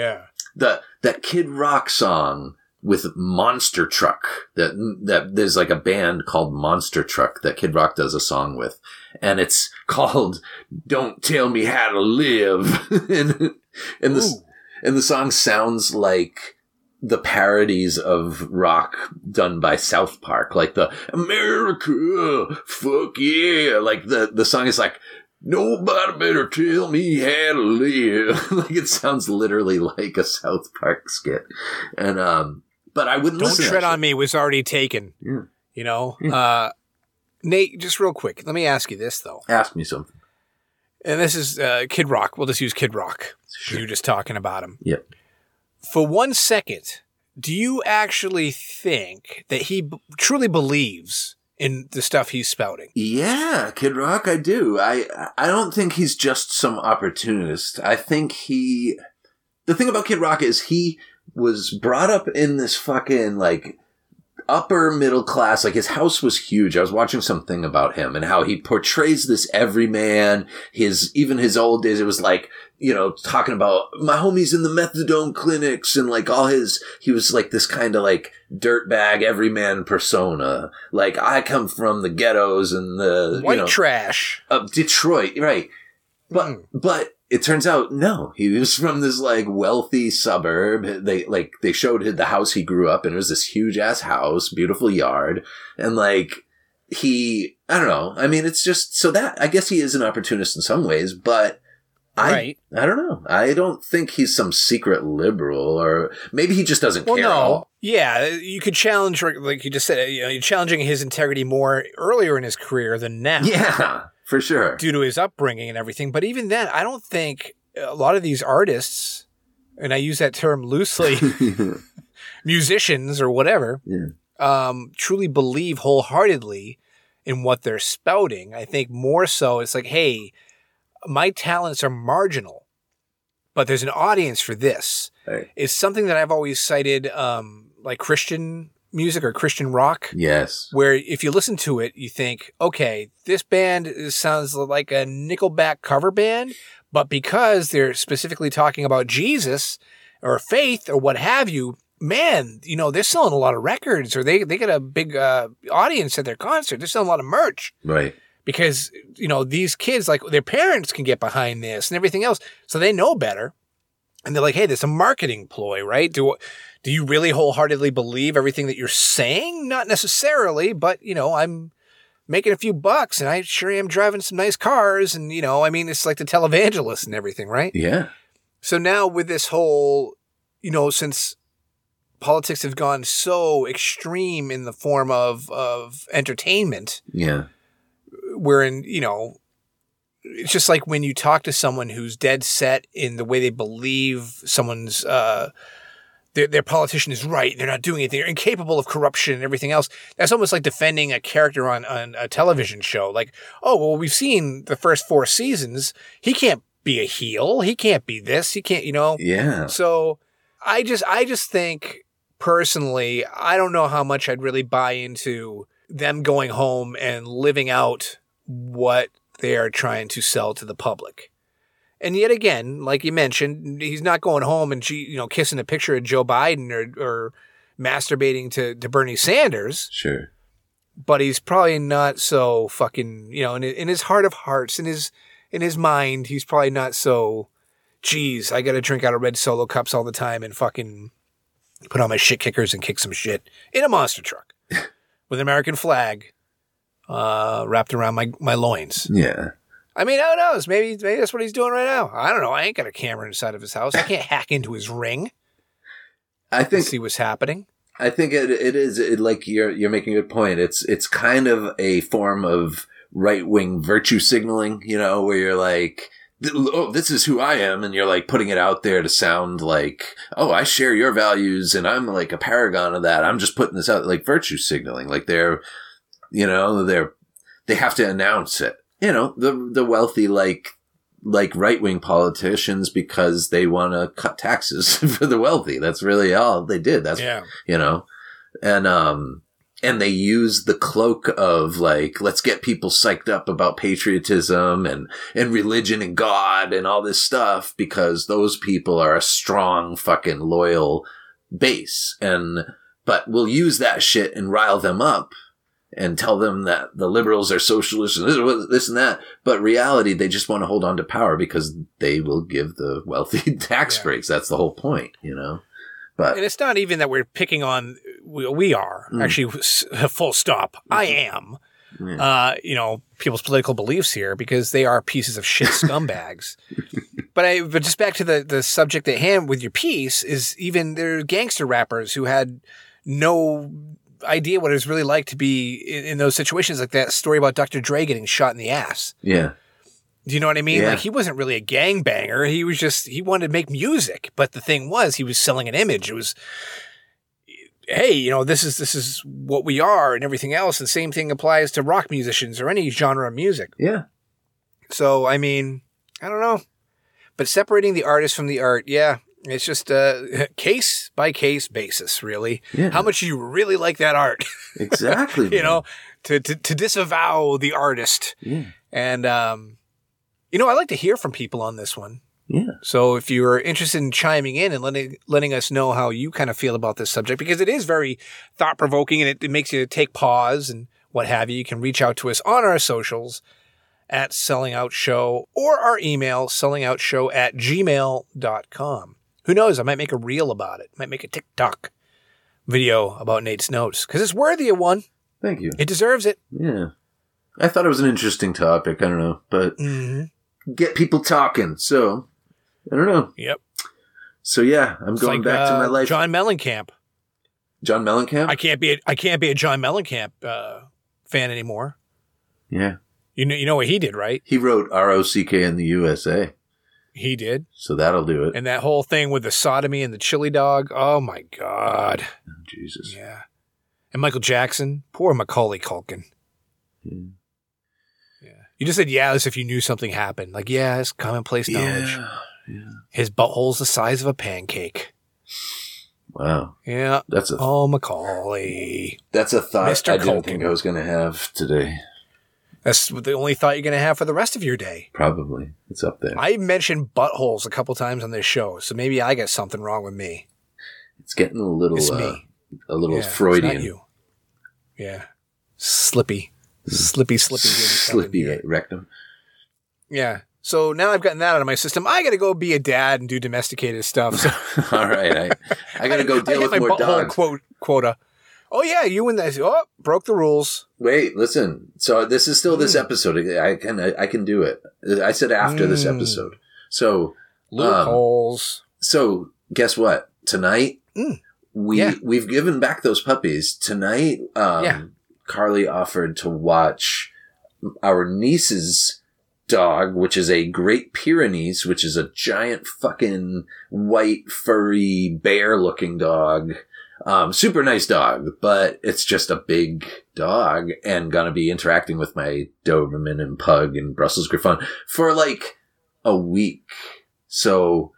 that Kid Rock song with Monster Truck, that there's like a band called Monster Truck that Kid Rock does a song with, and it's called Don't Tell Me How to Live. and the song sounds like the parodies of rock done by South Park, like the America, fuck yeah. Like the song is like, nobody better tell me how to live. Like it sounds literally like a South Park skit. And, but I wouldn't listen to that. Don't Tread on Me was already taken. Yeah. You know? Nate, just real quick, let me ask you this though. Ask me something. And this is Kid Rock. We'll just use Kid Rock. Sure. You're just talking about him. Yep. For 1 second, do you actually think that he truly believes in the stuff he's spouting? Yeah, Kid Rock, I do. I don't think he's just some opportunist. I think the thing about Kid Rock is he was brought up in this fucking like upper middle class, like his house was huge. I was watching something about him and how he portrays this everyman. Even his old days, it was like, you know, talking about my homies in the methadone clinics and like he was like this kind of like dirtbag everyman persona. Like I come from the ghettos and the white trash of Detroit, right? But it turns out, no, he was from this like wealthy suburb. They showed the house he grew up in. It was this huge ass house, beautiful yard. And like I don't know. I mean, it's just so that I guess he is an opportunist in some ways, but I don't know. I don't think he's some secret liberal, or maybe he just doesn't care. No. Yeah. You could challenge, like you just said, you know, you're challenging his integrity more earlier in his career than now. Yeah. For sure. Due to his upbringing and everything. But even then, I don't think a lot of these artists, and I use that term loosely, musicians or whatever, truly believe wholeheartedly in what they're spouting. I think more so it's like, hey, my talents are marginal, but there's an audience for this. Right. It's something that I've always cited, like Christian music or Christian rock. Yes. Where if you listen to it, you think, okay, this band sounds like a Nickelback cover band, but because they're specifically talking about Jesus or faith or what have you, man, you know, they're selling a lot of records, or they get a big audience at their concert. They're selling a lot of merch. Right. Because, you know, these kids, like their parents can get behind this and everything else. So they know better. And they're like, hey, there's a marketing ploy, right? Do you really wholeheartedly believe everything that you're saying? Not necessarily, but, you know, I'm making a few bucks and I sure am driving some nice cars. And, you know, I mean, it's like the televangelist and everything, right? Yeah. So now with this whole, you know, since politics have gone so extreme in the form of entertainment. Yeah. Wherein, you know, it's just like when you talk to someone who's dead set in the way they believe someone's, their politician is right. They're not doing anything. They're incapable of corruption and everything else. That's almost like defending a character on a television show. Like, oh, well, we've seen the first 4 seasons. He can't be a heel. He can't be this. He can't, you know? Yeah. So I just think personally, I don't know how much I'd really buy into them going home and living out what they are trying to sell to the public. And yet again, like you mentioned, he's not going home and, you know, kissing a picture of Joe Biden or masturbating to Bernie Sanders. Sure. But he's probably not so fucking, you know, in his heart of hearts, in his mind, he's probably not so, geez, I got to drink out of red Solo cups all the time and fucking put on my shit kickers and kick some shit in a monster truck with an American flag wrapped around my loins. Yeah. I mean, who knows? Maybe that's what he's doing right now. I don't know. I ain't got a camera inside of his house. I can't hack into his ring. I think see what's happening. I think it is like you're making a good point. It's kind of a form of right-wing virtue signaling, you know, where you're like, oh, this is who I am, and you're like putting it out there to sound like, oh, I share your values, and I'm like a paragon of that. I'm just putting this out, like virtue signaling, like they have to announce it. You know, the wealthy like right-wing politicians because they want to cut taxes for the wealthy. That's really all they did. That's, you know, and they use the cloak of like, let's get people psyched up about patriotism and religion and God and all this stuff because those people are a strong fucking loyal base. But we'll use that shit and rile them up and tell them that the liberals are socialists and this and that. But reality, they just want to hold on to power because they will give the wealthy tax breaks. That's the whole point, you know? And it's not even that we're picking on, we are actually full stop. I am, you know, people's political beliefs here because they are pieces of shit scumbags. But just back to the subject at hand with your piece is even there are gangster rappers who had no idea what it was really like to be in those situations, like that story about Dr. Dre getting shot in the ass. Yeah. Do you know what I mean? Yeah. Like he wasn't really a gangbanger. He wanted to make music. But the thing was, he was selling an image. It was, hey, you know, this is what we are and everything else. The same thing applies to rock musicians or any genre of music. Yeah. So, I mean, I don't know. But separating the artist from the art, yeah, it's just a case by case basis, really. Yeah. How much you really like that art. Exactly. You know, to disavow the artist. Yeah. And, you know, I like to hear from people on this one. Yeah. So if you're interested in chiming in and letting us know how you kind of feel about this subject, because it is very thought-provoking and it makes you take pause and what have you, you can reach out to us on our socials at Selling Out Show or our email, sellingoutShow@gmail.com. Who knows? I might make a reel about it. Might make a TikTok video about Nate's notes because it's worthy of one. Thank you. It deserves it. Yeah. I thought it was an interesting topic. I don't know, but get people talking. So I don't know. Yep. So yeah, I'm going back to my life. John Mellencamp. John Mellencamp? I can't be a John Mellencamp fan anymore. Yeah. You know what he did, right? He wrote ROCK in the USA. He did. So that'll do it. And that whole thing with the sodomy and the chili dog. Oh my God. Oh, Jesus. Yeah. And Michael Jackson. Poor Macaulay Culkin. Yeah. You just said yeah as if you knew something happened. Like, yeah, it's commonplace knowledge. Yeah. His butthole's the size of a pancake. Wow. Yeah. That's Macaulay. That's a thought Mr. I didn't Culkin. think I was going to have today. That's the only thought you're going to have for the rest of your day. Probably. It's up there. I mentioned buttholes a couple times on this show, so maybe I got something wrong with me. It's getting a little Yeah, Freudian. It's not you. Yeah. Slippy. Slippy. Slippy rectum. Yeah. So now I've gotten that out of my system. I got to go be a dad and do domesticated stuff. So All right. I got to go deal with my more butthole dogs. Quota. Oh, yeah. You and that. Oh, broke the rules. Wait, listen. So this is still this episode. I can do it. I said after this episode. So Loopholes. So guess what? Tonight we've given back those puppies. Tonight Carly offered to watch our niece's dog, which is a Great Pyrenees, which is a giant fucking white furry bear looking dog. Super nice dog, but it's just a big dog and gonna be interacting with my Doberman and Pug and Brussels Griffon for like a week. So,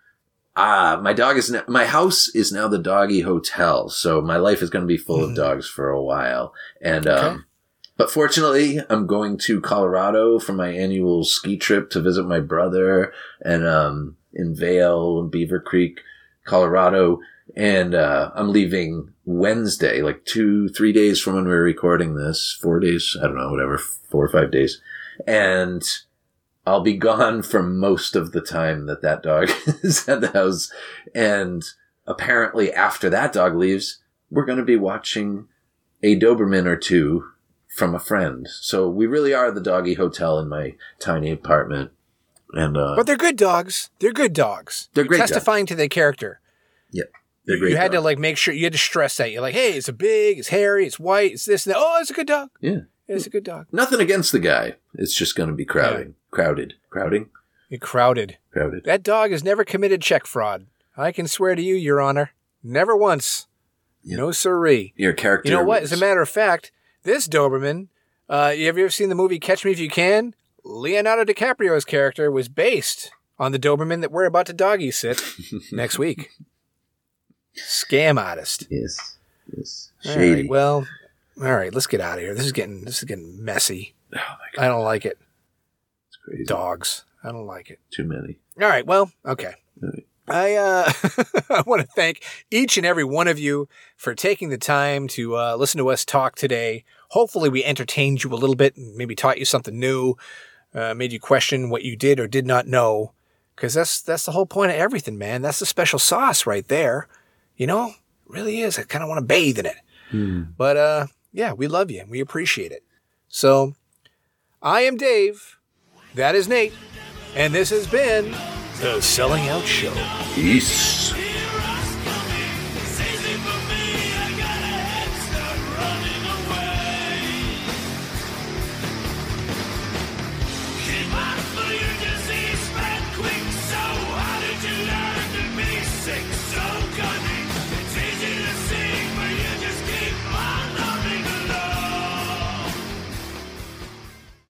my house is now the doggy hotel. So my life is going to be full of dogs for a while. And, but fortunately I'm going to Colorado for my annual ski trip to visit my brother and, in Vail and Beaver Creek, Colorado. And, I'm leaving Wednesday, like 2-3 days from when we're recording this, 4 days, I don't know, whatever, 4 or 5 days. And I'll be gone for most of the time that dog is at the house. And apparently after that dog leaves, we're going to be watching a Doberman or two from a friend. So we really are the doggy hotel in my tiny apartment. And but they're good dogs. They're good dogs. They're great testifying to their character. Yep. They're great You had dogs. to like make sure, you had to stress that. You're like, hey, it's a big, it's hairy, it's white, it's this and that. Oh, it's a good dog. Yeah. It's a good dog. Nothing against the guy. It's just going to be crowding. Yeah. Crowding. You're crowded. Crowded. That dog has never committed check fraud. I can swear to you, Your Honor. Never once. Yep. No siree. Your character. You know what? As a matter of fact, this Doberman, have you ever seen the movie Catch Me If You Can? Leonardo DiCaprio's character was based on the Doberman that we're about to doggy sit next week. Scam artist. Yes. Yes. Shady. All right, well, all right, let's get out of here. This is getting messy. Oh my God. I don't like it. It's crazy. Dogs. I don't like it. Too many. All right, well, okay. All right. I want to thank each and every one of you for taking the time to listen to us talk today. Hopefully we entertained you a little bit and maybe taught you something new, made you question what you did or did not know, because that's the whole point of everything, man. That's the special sauce right there. You know, it really is. I kind of want to bathe in it. But yeah, we love you and we appreciate it. So I am Dave. That is Nate. And this has been The Selling Out Show. Peace.